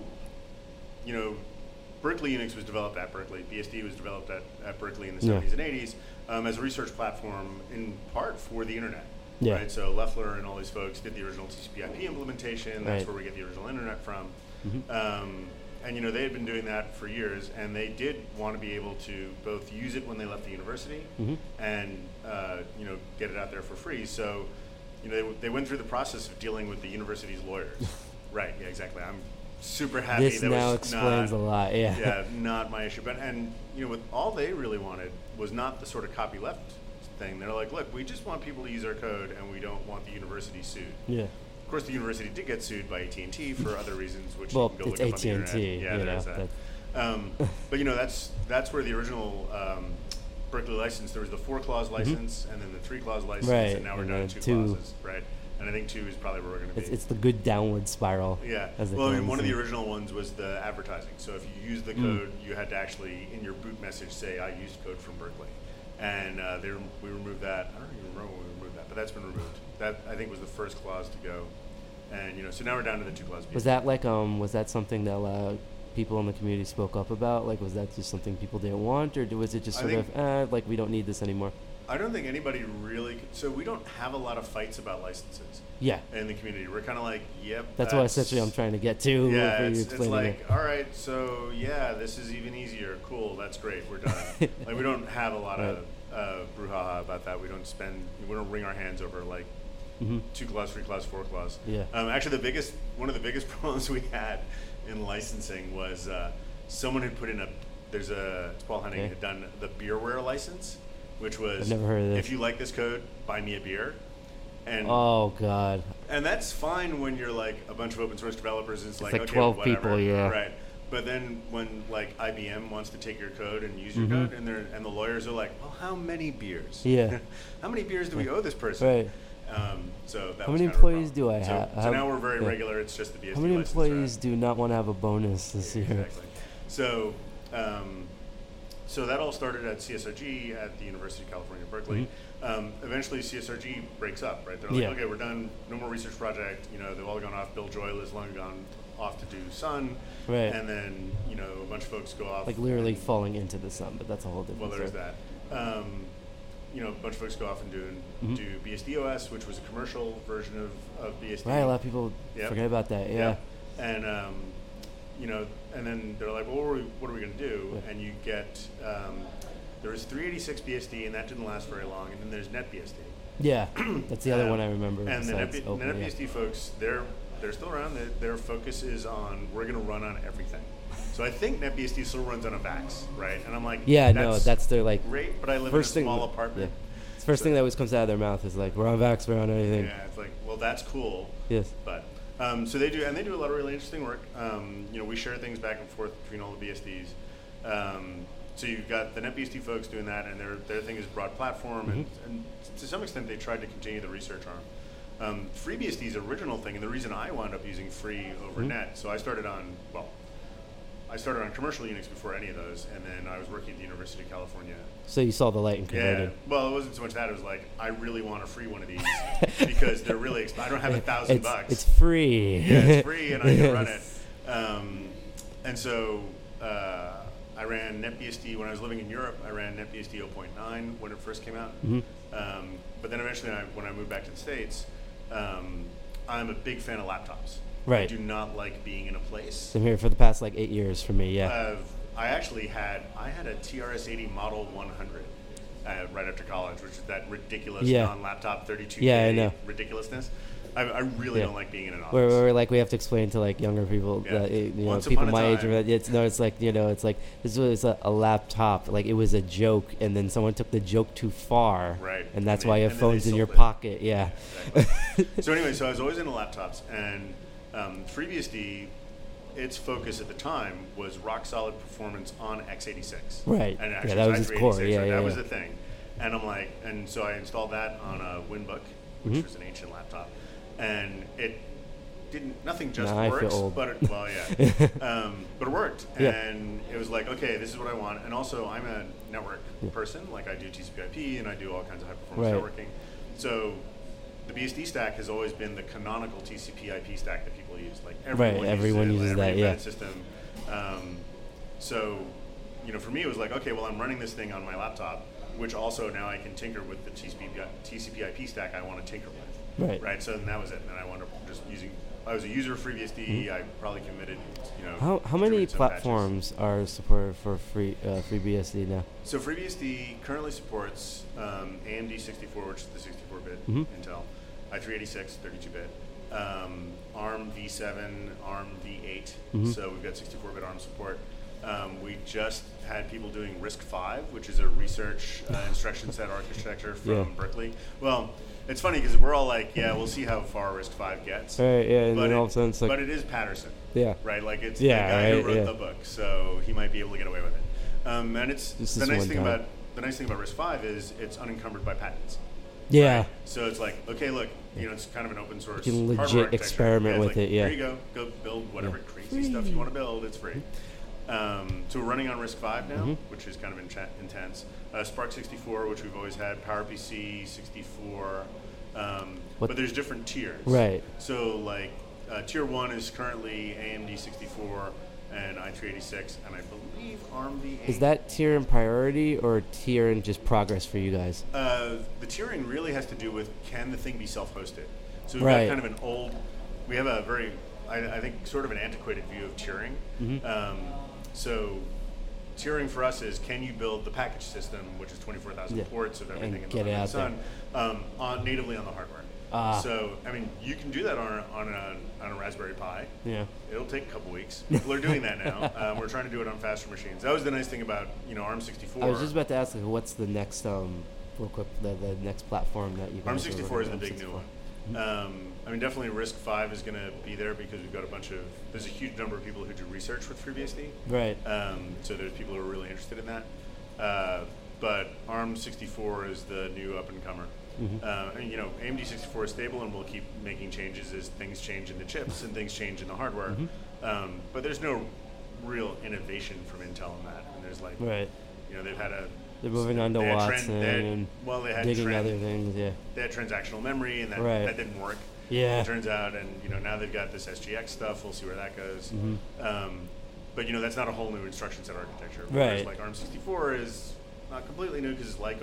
you know, Berkeley Unix was developed at Berkeley. B S D was developed at, at Berkeley in the Yeah. seventies and eighties um, as a research platform, in part for the internet. Yeah. Right. So Loeffler and all these folks did the original T C P I P implementation. That's Right. where we get the original internet from. Mhm. Um, and you know they had been doing that for years, and they did want to be able to both use it when they left the university Mhm. and uh, you know get it out there for free. So you know they, w- they went through the process of dealing with the university's lawyers. Right. Yeah. Exactly. I'm super happy. This that now was explains not, a lot. Yeah. yeah, not my issue. But and you know, with all they really wanted was not the sort of copy left thing. They're like, look, we just want people to use our code, and we don't want the university sued. Yeah. Of course, the university did get sued by A T and T for other reasons, which Well, you can go it's look up on the A T and T, internet. Yeah, you there's know, that. Um, but you know, that's that's where the original um, Berkeley license. There was the four clause license, and then the three clause license, Mm-hmm. Right, and now we're and down then to two, two. clauses, right? And I think two is probably where we're going to be. It's, it's the good downward spiral. Yeah. As they Well, I call mean, it, one of the so- original ones was the advertising. So if you used the Mm. code, you had to actually, in your boot message, say, I used code from Berkeley. And uh, they, rem- we removed that. I don't even remember when we removed that, but that's been removed. That, I think, was the first clause to go. And, you know, so now we're down to the two clause. Was that like um was that something that uh, people in the community spoke up about? Like, was that just something people didn't want, or was it just I sort think- of uh, like we don't need this anymore? I don't think anybody really, could, so we don't have a lot of fights about licenses Yeah. in the community. We're kind of like, yep. That's what essentially I'm trying to get to. Yeah, for you it's, it's explaining like, it. all right, so yeah, this is even easier. Cool, that's great. We're done. Like we don't have a lot of uh, brouhaha about that. We don't spend, we don't wring our hands over like Mhm. two clause, three clause, four clause. Yeah. Um, actually, the biggest, one of the biggest problems we had in licensing was uh, someone had put in a. There's a Paul Henning Okay. had done the beerware license, which was I've never heard of this. if you like this code, buy me a beer. And Oh God. and that's fine when you're like a bunch of open source developers. It's, like, like okay, twelve whatever, people, yeah. right. But then when like I B M wants to take your code and use your Mhm. code, and they're and the lawyers are like, well, how many beers? Yeah. How many beers do we owe this person? Right. Um, so that How was many kind of a employees do I problem. have? So, How- so now we're very yeah. regular. It's just the B S D How many license, employees right? do not want to have a bonus this year? Exactly. So, um, so that all started at C S R G at the University of California, Berkeley. Um, eventually, C S R G breaks up, right? They're like, Yeah. okay, we're done. No more research project. You know, they've all gone off. Bill Joyle has long gone off to do Sun. Right. And then, you know, a bunch of folks go off. Like literally and- falling into the sun, but that's a whole different well, there's story. that. Um, you know, a bunch of folks go off and do Mhm. do B S D O S, which was a commercial version of, of B S D. Right, a lot of people Yep. forget about that. Yeah. Yep. And um, you know, and then they're like, well, what are we, what are we going to do? Yeah. And you get um, there was three eighty-six B S D, and that didn't last very long. And then there's NetBSD. Yeah, that's the other Um, one I remember. And the, besides Net, the Open, yeah. NetBSD folks, they're they're still around. Their, their focus is on we're going to run on everything. So I think NetBSD still runs on a VAX, right? And I'm like, Yeah, that's no, that's their like great, but I live first in a thing. small apartment. Yeah. It's the first So- thing that always comes out of their mouth is like, we're on Vax, we're on anything. Yeah, it's like, well, that's cool. Yes. But um, so they do, and they do a lot of really interesting work. Um, you know, we share things back and forth between all the B S Ds. Um, so you've got the NetBSD folks doing that, and their their thing is broad platform, and, Mhm. and to some extent they tried to continue the research arm. Um, FreeBSD's original thing, and the reason I wound up using free over Mhm. net, so I started on, well, I started on commercial Unix before any of those, and then I was working at the University of California. So you saw the light and Yeah, converted. well, it wasn't so much that, it was like, I really want a free one of these, because they're really, exp- I don't have a thousand it's, bucks. It's free. Yeah, it's free, and I can run it. Yes. Um, and so uh, I ran NetBSD when I was living in Europe. I ran NetBSD zero point nine when it first came out. Mhm. Um, but then eventually, I, when I moved back to the States, um, I'm a big fan of laptops. I Right. do not like being in a place. I'm here for the past like eight years for me. Yeah. Uh, I actually had I had a T R S eighty Model one hundred uh, right after college, which is that ridiculous Yeah. non-laptop thirty-two Yeah, I K know. ridiculousness. I, I really Yeah. don't like being in an office. Where, where like we have to explain to like younger people, Yeah. that, you know, Once people upon a my age, time- or that it's no, it's like you know, it's like this was a, a laptop, like it was a joke, and then someone took the joke too far, Right. And that's And why they- you have and then they phones in your sold it. pocket, yeah. Exactly. So anyway, so I was always into laptops, and um, FreeBSD, its focus at the time was rock solid performance on x eighty-six. Right. And Yeah, actually that it was i its three core. eighty-six, Yeah, right? yeah, That was yeah. the thing. And I'm like, and so I installed that on a Winbook, which Mhm. was an ancient laptop, and it didn't, nothing just Now I feel works, old. but it, well, yeah, um, but it worked, Yeah. and it was like, okay, this is what I want, and also I'm a network Yeah. person, like I do T C P I P and I do all kinds of high performance Right. networking, so the B S D stack has always been the canonical T C P I P stack that people use, like everyone, Right, everyone uses, it, uses like, every that, yeah. embedded system. Um, so, you know, for me, it was like, okay, well, I'm running this thing on my laptop, which also now I can tinker with the T C P I P stack I want to tinker with. Right. Right. So then that was it. And I wound up just using. I was a user of FreeBSD. Mhm. I probably committed. You know. How how doing many some patches. platforms are supported for free uh, FreeBSD now? So FreeBSD currently supports um, A M D sixty-four, which is the sixty-four bit Mhm. Intel, i three eighty-six, thirty-two bit, um, ARM v seven, ARM v eight. Mhm. So we've got sixty-four bit ARM support. Um, we just had people doing RISC five, which is a research uh, instruction set architecture from Yeah. Berkeley. Well, it's funny because we're all like, yeah, we'll see how far RISC five gets. Right. Yeah. And But then it, all of a sudden it's like, but it is Patterson, yeah. right? Like it's Yeah, the guy right, who wrote yeah. the book, so he might be able to get away with it. Um, and it's This the is nice one thing time. about the nice thing about RISC five is it's unencumbered by patents. Yeah. Right? So it's like, okay, look, you know, it's kind of an open source. You can legit hardware architecture. experiment Yeah, it's with like, it, yeah. Here you go, go build whatever Yeah. crazy stuff you want to build. It's free. Um, so we're running on RISC five now, Mhm. which is kind of incha- intense. Uh, Spark sixty-four, which we've always had, PowerPC sixty-four, um, What- but there's different tiers. Right. So like uh, tier one is currently A M D sixty-four and i three eighty-six, and I believe ARM v eight. Is that tier in priority or tier in just progress for you guys? Uh, the tiering really has to do with can the thing be self-hosted. So we've Right. got kind of an old, we have a very, I, I think, sort of an antiquated view of tiering. Mhm. Um, so tiering for us is can you build the package system, which is twenty-four thousand Yeah. ports of everything And in get the, it under the out sun, um, on, natively on the hardware. Ah. So, I mean, you can do that on a, on a, on a Raspberry Pi. Yeah. It'll take a couple weeks. People are doing that now. Um, we're trying to do it on faster machines. That was the nice thing about, you know, ARM sixty-four. I was just about to ask, like, what's the next um, real quick, the, the next platform that you guys ARM are sixty-four is working the on, big new sixty-four? one. Um, I mean, definitely RISC five is going to be there because we've got a bunch of, there's a huge number of people who do research with FreeBSD. Right. Um, so there's people who are really interested in that. Uh, but ARM sixty-four is the new up-and-comer. Mhm. Uh, and, you know, A M D sixty-four is stable and we'll keep making changes as things change in the chips and things change in the hardware. Mhm. Um, but there's no real innovation from Intel in that. And there's like, Right. you know, they've had a... They're moving on to they had Watson tran- they had- and well, they had digging tran- other things, yeah. they had transactional memory, and that, Right. that didn't work. Yeah. It turns out, and you know now they've got this S G X stuff. We'll see where that goes. Mhm. Um, but you know that's not a whole new instruction set architecture. Whereas Right. like ARM sixty-four is not completely new because it's like ARM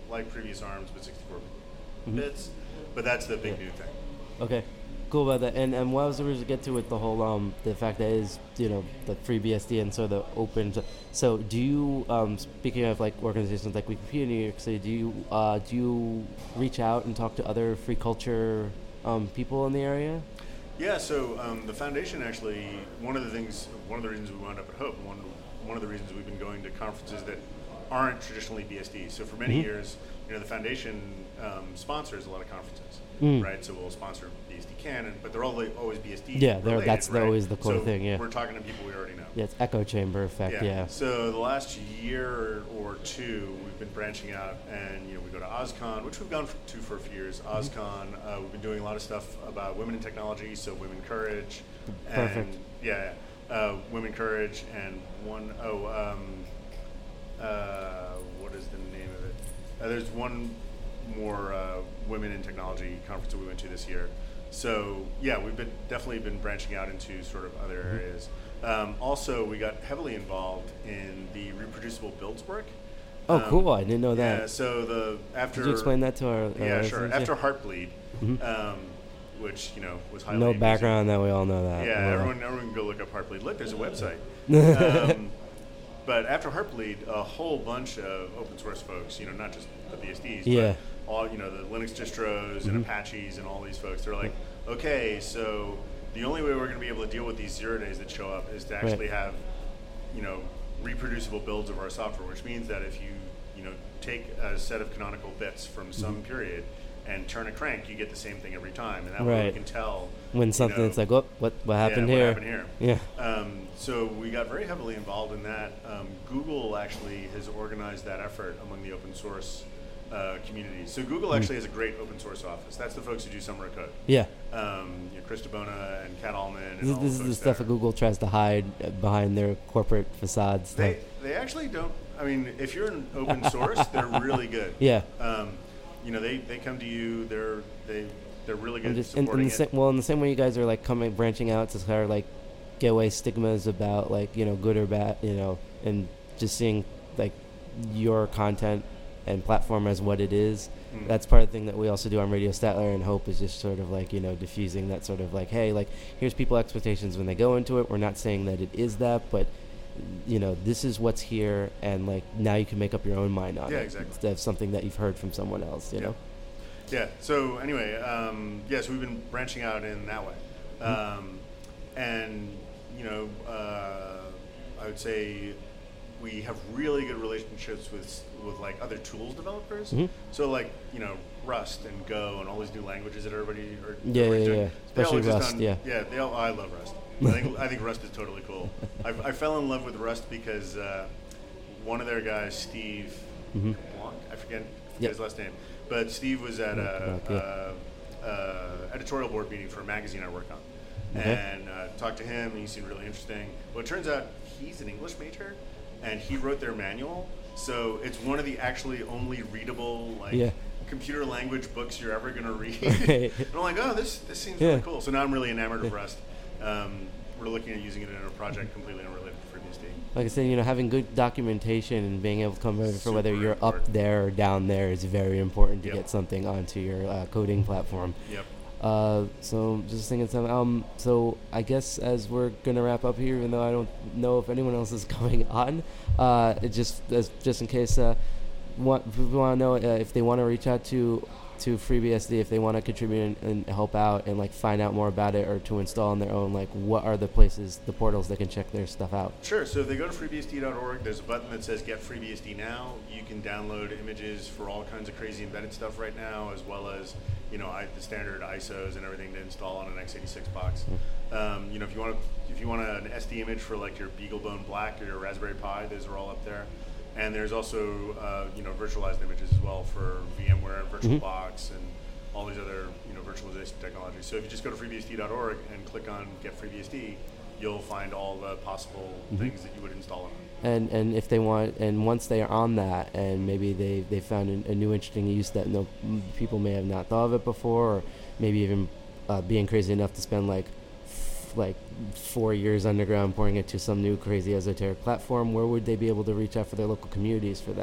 like previous ARMs, but sixty-four Mhm. bits. But that's the big Yeah. new thing. Okay, cool about that. And and what I was going to get to with the whole um the fact that it is, you know, the FreeBSD and so the open. So do you um speaking of like organizations like Wikipedia New York City, do you uh do you reach out and talk to other free culture um people in the area? Yeah, so um, the foundation actually, one of the things, one of the reasons we wound up at Hope, one, one of the reasons we've been going to conferences that aren't traditionally B S D. So for many Mhm. years, you know, the foundation um, sponsors a lot of conferences, Mm. right? So we'll sponsor B S D Canon, but they're all like, always B S D Yeah, they're- related, that's the- right? always the core so thing, yeah. We're talking to people we already know. Yeah, it's echo chamber effect. Yeah. So the last year or two, we've been branching out, and you know, we go to OzCon, which we've gone f- to for a few years. Mm-hmm. OzCon, uh, we've been doing a lot of stuff about women in technology, so Women Courage. Perfect. And, yeah, uh, Women Courage, and one oh, um, uh, what is the name of it? Uh, there's one more uh, Women in Technology conference that we went to this year. So yeah, we've been definitely been branching out into sort of other Mm-hmm. areas. Um, also, we got heavily involved in the reproducible builds work. Oh, Um, cool! I didn't know Yeah. that. So the after Could you explain that to our? Uh, yeah, sure. listeners? After Heartbleed, Mhm. um, which you know was highly No engaging. background that we all know that. Yeah, Uh, everyone, everyone can go look up Heartbleed. Look, there's a website. um, but after Heartbleed, a whole bunch of open source folks, you know, not just the B S Ds, Yeah. but all, you know, the Linux distros Mhm. and Apaches and all these folks, they're like, okay, so the only way we're going to be able to deal with these zero days that show up is to actually Right. have, you know, reproducible builds of our software, which means that if you, you know, take a set of canonical bits from some Mm-hmm. period and turn a crank, you get the same thing every time, and that way we Right. can tell when you something, know, it's like, oh, what what happened yeah, here? What happened here? Yeah. Um, so we got very heavily involved in that. Um, Google actually has organized that effort among the open source uh, community. So Google actually has a great open source office. That's the folks who do Summer of Code. Yeah. Um, you know, Chris DeBona and Kat Allman and This, all this is the the folks stuff there. that Google tries to hide uh, behind their corporate facades. They Like, they actually don't. I mean, if you're in open source, they're really good. yeah. Um, you know, they, they come to you. They're they they're really good And at just in, in supporting the it. sa- well, in the same way you guys are like coming branching out to kind of like get away stigmas about like, you know, good or bad, you know, and just seeing like your content and platform as what it is. Mm. That's part of the thing that we also do on Radio Statler, and Hope is just sort of like, you know, diffusing that sort of like, hey, like here's people expectations when they go into it. We're not saying that it is that, but you know, this is what's here, and like now you can make up your own mind on Yeah, it exactly. instead of something that you've heard from someone else, you Yeah. know. Yeah. So anyway, um, yes, yeah, so we've been branching out in that way, um, and you know, uh, I would say we have really good relationships with with like other tools developers. Mhm. So like you know, Rust and Go and all these new languages that everybody are Yeah, everybody's yeah, doing, yeah. they all Especially exist Rust, on- yeah. Yeah, they all. I love Rust. I think I think Rust is totally cool. I, I fell in love with Rust because uh, one of their guys, Steve Mhm. Blanc, I forget, I forget Yep. his last name, but Steve was at a, Blanc, yeah. uh, uh, editorial board meeting for a magazine I work on, Okay. and uh, talked to him, and he seemed really interesting. Well, it turns out he's an English major, and he wrote their manual, so it's one of the actually only readable like Yeah. computer language books you're ever gonna read. Right. And I'm like, oh, this this seems Yeah. really cool. So now I'm really enamored of Rust. Um, we're looking at using it in a project completely unrelated to FreeBSD. Like I said, you know, having good documentation and being able to come over for whether Super you're important. up there or down there is very important to Yep. get something onto your uh, coding platform. Yep. Uh, so just thinking some. Um, so I guess as we're gonna wrap up here, even though I don't know if anyone else is coming on, uh, it just as just in case, uh, want if we want to know uh, if they want to reach out to to FreeBSD, if they want to contribute and, and help out and like find out more about it or to install on their own, like what are the places, the portals they can check their stuff out? Sure. So if they go to FreeBSD dot org, there's a button that says Get FreeBSD Now. You can download images for all kinds of crazy embedded stuff right now, as well as you know I, the standard I S Os and everything to install on an x eighty-six box. Um, you know if you want to, if you want an S D image for like your BeagleBone Black or your Raspberry Pi, those are all up there. And there's also uh, you know virtualized images as well for VMware and VirtualBox and all these other you know virtualization technologies. So if you just go to FreeBSD dot org and click on Get FreeBSD, you'll find all the possible Mhm. things that you would install on it. And and if they want, and once they are on that, and maybe they, they found a, a new interesting use that no m- people may have not thought of it before, or maybe even uh, being crazy enough to spend like f- like four years underground pouring it to some new crazy esoteric platform, where would they be able to reach out for their local communities for that?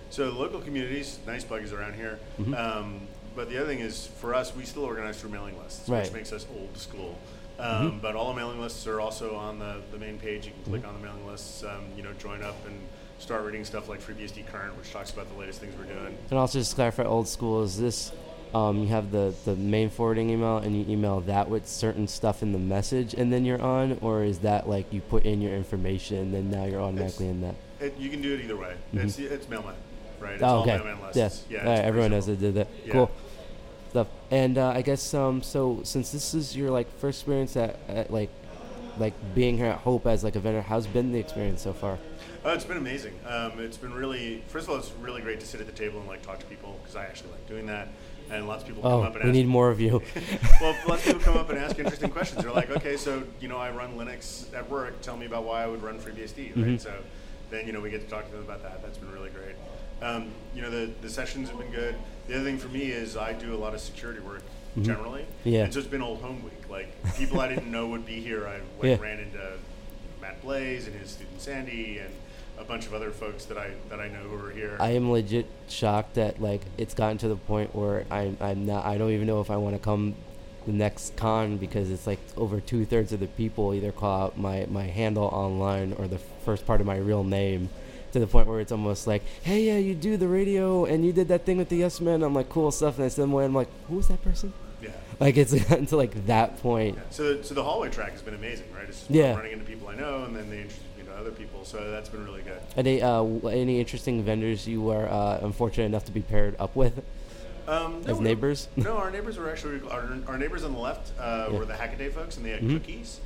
So local communities, nice buggies around here. Mhm. Um, but the other thing is, for us, we still organize through mailing lists, Right. which makes us old school. Um, Mhm. But all the mailing lists are also on the, the main page. You can click Mhm. on the mailing lists, um, you know, join up and start reading stuff like FreeBSD Current, which talks about the latest things we're doing. And also just to clarify, old school is this. Um, you have the, the main forwarding email, and you email that with certain stuff in the message, and then you're on, or is that like you put in your information, and then now you're automatically It's- in that? It, you can do it either way. Mhm. It's it's mailman, right? It's Oh, all okay. mailman lists. Yes. Yeah. All right, it's everyone pretty knows simple. they did that. Yeah. Cool stuff. And uh, I guess um, so since this is your like first experience at, at like like being here at Hope as like a vendor, how's been the experience so far? Oh, it's been amazing. Um, it's been really, first of all, it's really great to sit at the table and like talk to people because I actually like doing that. And lots of people come Oh, up and we ask. need more of you. Well, lots of people come up and ask interesting questions. They're like, okay, so you know, I run Linux at work. Tell me about why I would run FreeBSD, right? Mhm. So then you know we get to talk to them about that. That's been really great. Um, you know, the the sessions have been good. The other thing for me is I do a lot of security work Mhm. generally. Yeah. And so it's been Old Home Week. Like people I didn't know would be here. I like, Yeah. ran into Matt Blaze and his student Sandy and a bunch of other folks that I that I know who are here. I am legit shocked that like it's gotten to the point where I'm I'm not I don't even know if I want to come the next con because it's like over two thirds of the people either call out my my handle online or the first part of my real name, to the point where it's almost like, hey, yeah, you do the radio and you did that thing with the Yes Men. I'm like, cool stuff, and I send them away. I'm like, who was that person? yeah. Like it's gotten to like that point. Yeah. So, so the hallway track has been amazing, right? It's just Yeah. running into people I know, and then they introduce me to other people. So that's been really good. Are they uh, w- any interesting vendors you were uh, unfortunate enough to be paired up with Um, no, as no. neighbors? No, our neighbors were actually our, our neighbors on the left uh, Yeah. were the Hackaday folks, and they had Mhm. cookies.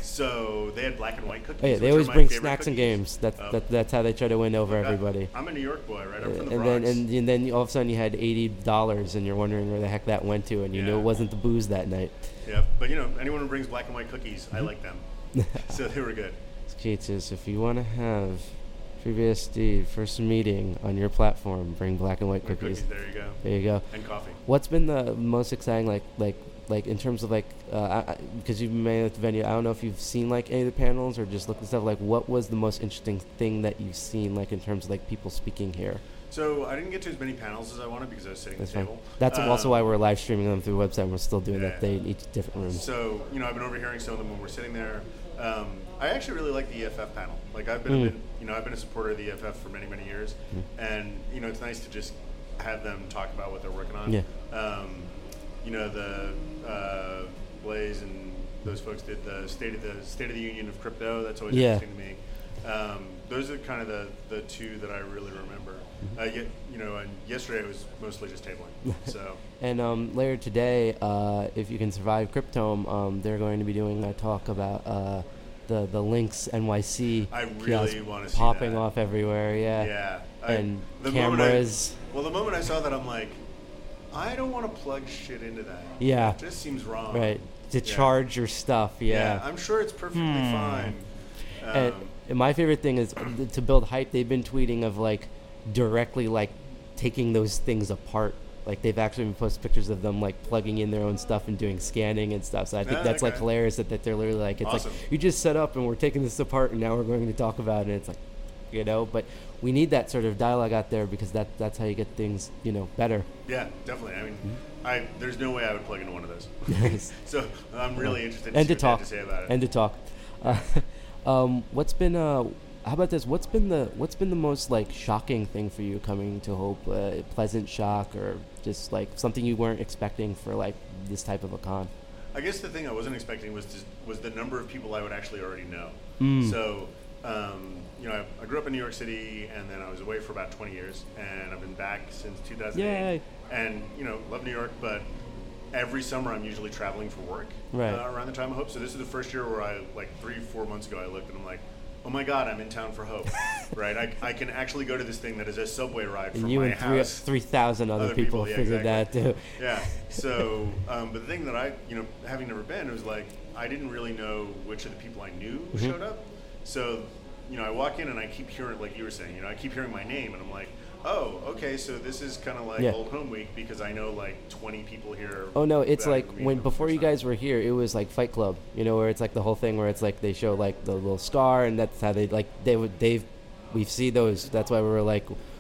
So they had black and white cookies. Oh, yeah, which they are always my bring favorite snacks and cookies. games. That's Oh. that, that's how they try to win over Look, I- everybody. I'm a New York boy, right? I'm from the and Bronx. then and, and then all of a sudden you had eighty dollars and you're wondering where the heck that went to, and you Yeah. knew it wasn't the booze that night. Yeah, but you know, anyone who brings black and white cookies, Mm-hmm. I like them. So they were good. Kate says, if you want to have FreeBSD first meeting on your platform, bring black and white White cookies. There you go. There you go. And coffee. What's been the most exciting, like, like, like in terms of like, uh, because you've been mainly at the venue, I don't know if you've seen like any of the panels or just looked at stuff. Like, what was the most interesting thing that you've seen, like in terms of like people speaking here? So I didn't get to as many panels as I wanted because I was sitting That's at the fine. table. That's also Um, why we're live streaming them through the website. And we're still doing Yeah. that day in each different rooms. So, you know, I've been overhearing some of them when we're sitting there. Um, I actually really like the E F F panel. Like, I've been, Mm. a bit, you know, I've been a supporter of the E F F for many, many years, Mm. and you know, it's nice to just have them talk about what they're working on. Yeah. Um, you know, the uh, Blaze and those folks did the state of the State of the Union of Crypto. That's always Yeah. interesting to me. Um, those are kind of the, the two that I really remember. Uh, yet, you know, and yesterday was mostly just tabling. So. And um, later today, uh, if you can survive Cryptome, um, they're going to be doing a talk about uh, the the Lynx N Y C I kiosks really want to see popping that. off everywhere. Yeah. Yeah. I- And the moment I- cameras. well, the moment I saw that, I'm like, I don't want to plug shit into that. Yeah. It just seems wrong. Right. To Yeah. charge your stuff. Yeah. I'm sure it's perfectly Hmm. fine. Um, and, and my favorite thing is to build hype. They've been tweeting of like directly like taking those things apart. Like they've actually been posting pictures of them like plugging in their own stuff and doing scanning and stuff. So I think Ah, that's like okay. hilarious that, that they're literally like, it's Awesome. like you just set up and we're taking this apart and now we're going to talk about it. And it's like, you know, but we need that sort of dialogue out there because that that's how you get things, you know, better. yeah, definitely. I mean, Mm-hmm. I there's no way I would plug into one of those. Nice. So I'm really interested to And see to what they have talk. to say about it. And to talk. Uh, um, what's been uh, how about this? What's been the what's been the most like shocking thing for you coming to Hope? Uh, pleasant shock or just like something you weren't expecting for like this type of a con? I guess the thing I wasn't expecting was to, was the number of people I would actually already know. Mm. So, um, you know, I, I grew up in New York City, and then I was away for about twenty years, and I've been back since two thousand eight. Yay. And you know, love New York, but every summer I'm usually traveling for work Right. uh, around the time of Hope. So this is the first year where I, like three, four months ago, I looked and I'm like, oh my God, I'm in town for Hope, right? I, I can actually go to this thing that is a subway ride from And you my and three house. three thousand other, Other people, people, yeah, figured exactly. that too. Yeah. So, um, but the thing that I, you know, having never been, it was like I didn't really know which of the people I knew who Mhm. showed up. So, you know, I walk in and I keep hearing, like you were saying, you know, I keep hearing my name, and I'm like, oh, okay, so this is kind of like Yeah. Old Home Week because I know like twenty people here. Oh no, it's that like I've met when for the before first you time. guys were here, it was like Fight Club, you know, where it's like the whole thing where it's like they show like the little scar, and that's how they like they would they've we see those. That's why we were like,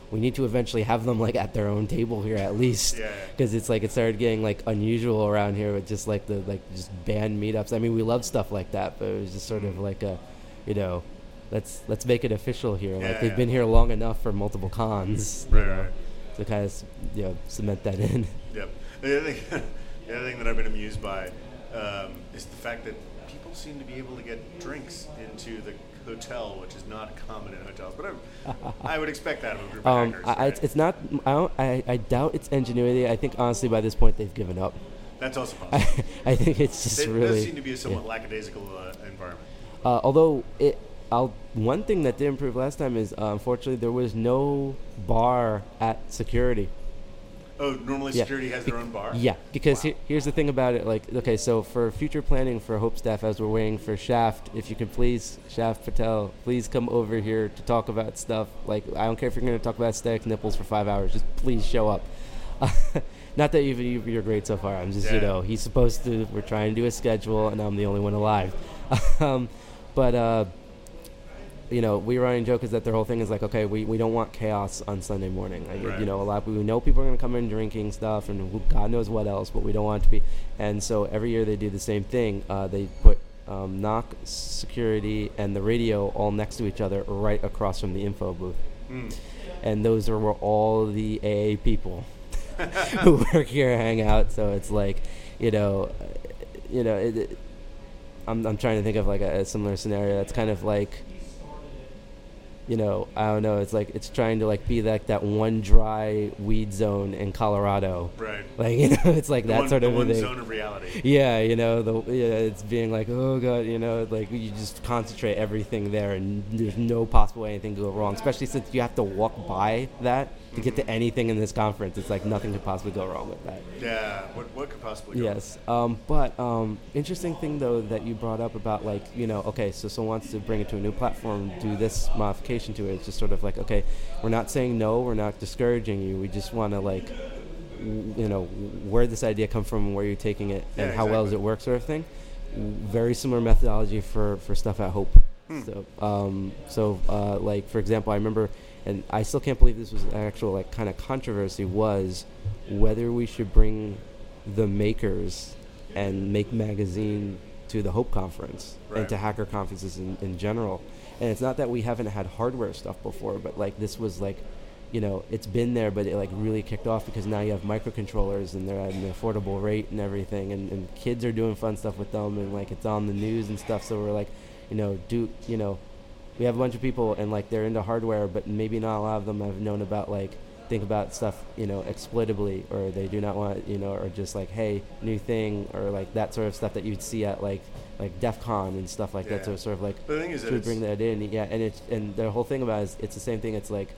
we need to eventually have them like at their own table here at least, Yeah. because it's like it started getting like unusual around here with just like the like just band meetups. I mean, we love stuff like that, but it was just sort of like a, you know, let's let's make it official here. Yeah, like they've yeah. been here long enough for multiple cons, Right, you know, right. to kind of you know cement that in. Yep. The other thing, the other thing that I've been amused by um, is the fact that people seem to be able to get drinks into the hotel, which is not common in hotels. But I, I would expect that of a group of Um, hackers. I, right? it's, it's not. I, don't, I I doubt it's ingenuity. I think honestly, by this point, they've given up. That's also I, possible. I think it's just It really. does seem to be a somewhat lackadaisical uh, environment. Uh, although it, I'll, one thing that did improve last time is uh, unfortunately there was no bar at security. Oh, normally Yeah. security has their own bar? Yeah, because Wow. he- here's the thing about it. Like, okay, so for future planning for Hope staff, as we're waiting for Shaft, if you can please, Shaft Patel, please come over here to talk about stuff. Like, I don't care if you're going to talk about aesthetic nipples for five hours. Just please show up. Not that even you, you're great so far. I'm just, Yeah. you know, he's supposed to. We're trying to do a schedule, and I'm the only one alive. um, but. Uh, You know, we running joke is that their whole thing is like, okay, we, we don't want chaos on Sunday morning. Like, Right. You know, a lot we know people are going to come in drinking stuff and who, God knows what else, but we don't want it to be. And so every year they do the same thing. Uh, they put um, knock, security, and the radio all next to each other, right across from the info booth. Mm. And those are where all the A A people who work here hang out. So it's like, you know, uh, you know, it, it, I'm I'm trying to think of like a, a similar scenario. That's kind of like. You know, I don't know. It's like it's trying to like be like that one dry weed zone in Colorado. Right. Like you know, it's like The that one, sort the of a one thing. zone of reality. Yeah, you know, the yeah, it's being like, oh god, you know, like you just concentrate everything there, and there's no possible way anything to go wrong. Especially since you have to walk by that to get to anything in this conference. It's like nothing could possibly go wrong with that. Yeah. What, what could possibly go Yes, um, but um, interesting thing though that you brought up about like you know okay, so someone wants to bring it to a new platform, do this modification to it. It's just sort of like okay, we're not saying no, we're not discouraging you. We just want to like w- you know where this idea come from and where you're taking it and Yeah, how well does exactly. it work, sort of thing. Very similar methodology for for stuff at Hope. Hmm. So um, so uh, like for example, I remember. And I still can't believe this was an actual like kind of controversy was whether we should bring the makers and Make Magazine to the Hope Conference Right. and to hacker conferences in, in general. And it's not that we haven't had hardware stuff before, but like this was like, you know, it's been there, but it like really kicked off because now you have microcontrollers and they're at an affordable rate and everything, and, and kids are doing fun stuff with them, and like it's on the news and stuff. So we're like, you know, do you know. We have a bunch of people and like they're into hardware, but maybe not a lot of them have known about like think about stuff, you know, exploitably, or they do not want, you know, or just like, hey, new thing, or like that sort of stuff that you'd see at like like DEF CON and stuff like that. Yeah. So it's sort of like But the thing is that should we it's- bring that in? Yeah, and it's and the whole thing about it is it's the same thing. It's like,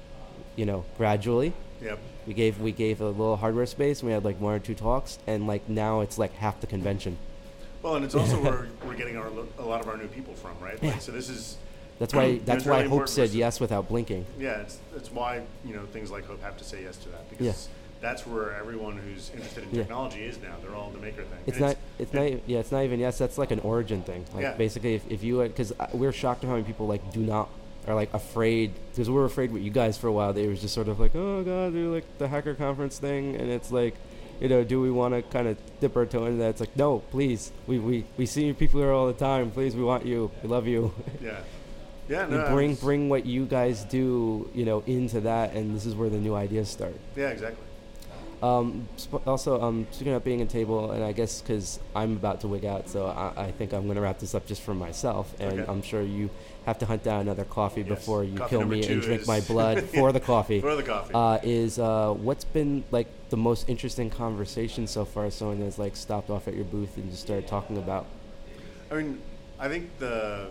you know, gradually Yep. we gave we gave a little hardware space and we had like one or two talks, and like now it's like half the convention. Well, and it's also where we're getting our, a lot of our new people from, right? Yeah. Like, so this is, That's why Yeah, that's it's why really Hope important said versus- yes without blinking. yeah, it's, it's why, you know, things like Hope have to say yes to that, because Yeah. that's where everyone who's interested in Yeah. technology is now. They're all the maker thing. It's And not. It's not. e- Yeah, it's not even. Yes, that's like an origin thing. Like Yeah. basically, if, if you because we're shocked at how many people like do not are like afraid because we were afraid with you guys for a while. They was just sort of like, oh god, they're like the hacker conference thing, and it's like, you know, do we want to kind of dip our toe into that? It's like, no, please. We we we see people here all the time. Please, we want you. We love you. Yeah. Yeah, You no, I bring was- bring what you guys do, you know, into that, and this is where the new ideas start. Yeah, exactly. Um, sp- also, um, speaking of being a table, and I guess because I'm about to wig out, so I, I think I'm going to wrap this up just for myself, and Okay. I'm sure you have to hunt down another coffee Yes. before you Coffee kill number me two and drink is- my blood for the coffee. For the coffee. Uh, is uh, what's been like the most interesting conversation so far? Someone has like stopped off at your booth and just started talking about. I mean, I think the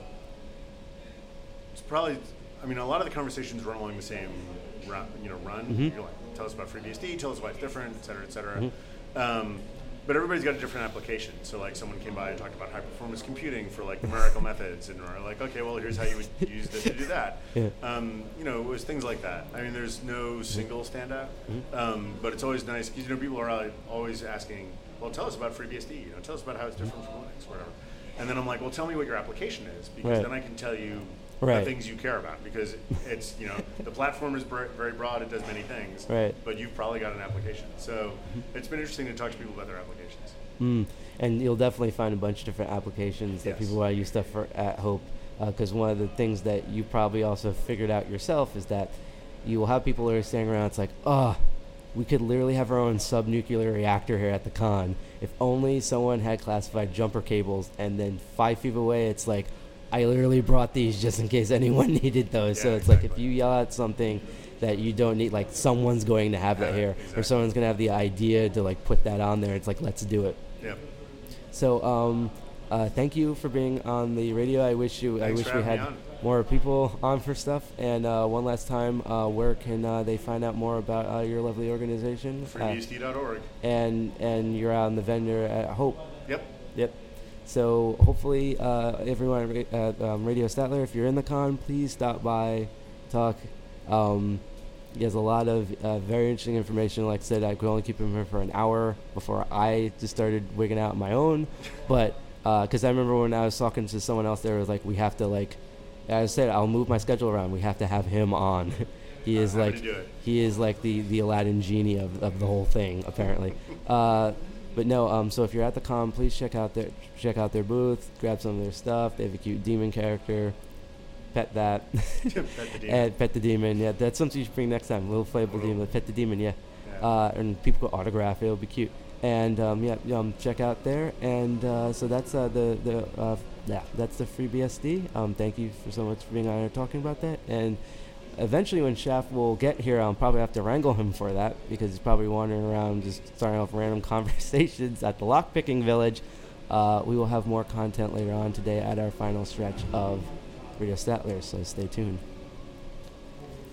it's probably. I mean, a lot of the conversations run along the same, run, you know, run. Mhm. You're like, tell us about FreeBSD, tell us why it's different, et cetera, et cetera. Mm-hmm. Um, but everybody's got a different application. So, like, someone came by and talked about high performance computing for like numerical methods, and we're like, okay, well, here's how you would use this to do that. Yeah. Um, you know, it was things like that. I mean, there's no single standout, Mm-hmm. um, but it's always nice because you know people are always asking, well, tell us about FreeBSD. You know, tell us about how it's different from Linux, whatever. And then I'm like, well, tell me what your application is, because Right. then I can tell you right. the things you care about, because it's, you know, the platform is br- very broad, it does many things, right. but you've probably got an application. So it's been interesting to talk to people about their applications. Mm. And you'll definitely find a bunch of different applications that Yes. people want to use stuff for at Hope, because uh, one of the things that you probably also figured out yourself is that you will have people who are standing around, it's like, oh, we could literally have our own sub-nuclear reactor here at the con. If only someone had classified jumper cables, and then five feet away, it's like, I literally brought these just in case anyone needed those. Yeah, so it's exactly. like if you yell at something that you don't need, like someone's going to have Yeah, that here, exactly. or someone's going to have the idea to like put that on there. It's like, let's do it. Yep. So um, uh, thank you for being on the radio. I wish you, Thanks I wish for we having had me on. more people on for stuff. And uh, one last time, uh, where can uh, they find out more about uh, your lovely organization? free Uh, B S D dot org. and and you're on the vendor at Hope. Yep. Yep. So hopefully, uh, everyone at um, Radio Statler, if you're in the con, please stop by, talk. Um, he has a lot of uh, very interesting information. Like I said, I could only keep him here for an hour before I just started wigging out on my own. But because uh, I remember when I was talking to someone else, there was like, we have to like, as I said, I'll move my schedule around. We have to have him on. He is I'm happy like to do it. he is like the, the Aladdin genie of, of the whole thing, apparently. uh, but no, um, so if you're at the con, please check out their check out their booth, grab some of their stuff. They have a cute demon character. Pet that. Pet the demon. And pet the demon. Yeah, that's something you should bring next time. Little playable Little- demon. Pet the demon. Yeah. Yeah. Uh, and people could autograph it. It'll be cute. And um, yeah, um, check out there. And uh, so that's uh, the the uh, yeah, that's the free B S D. Um, thank you for so much for being on here talking about that. And eventually, when Shaft will get here, I'll probably have to wrangle him for that, because he's probably wandering around just starting off random conversations at the lockpicking village. Uh, we will have more content later on today at our final stretch of Radio Statler, so stay tuned.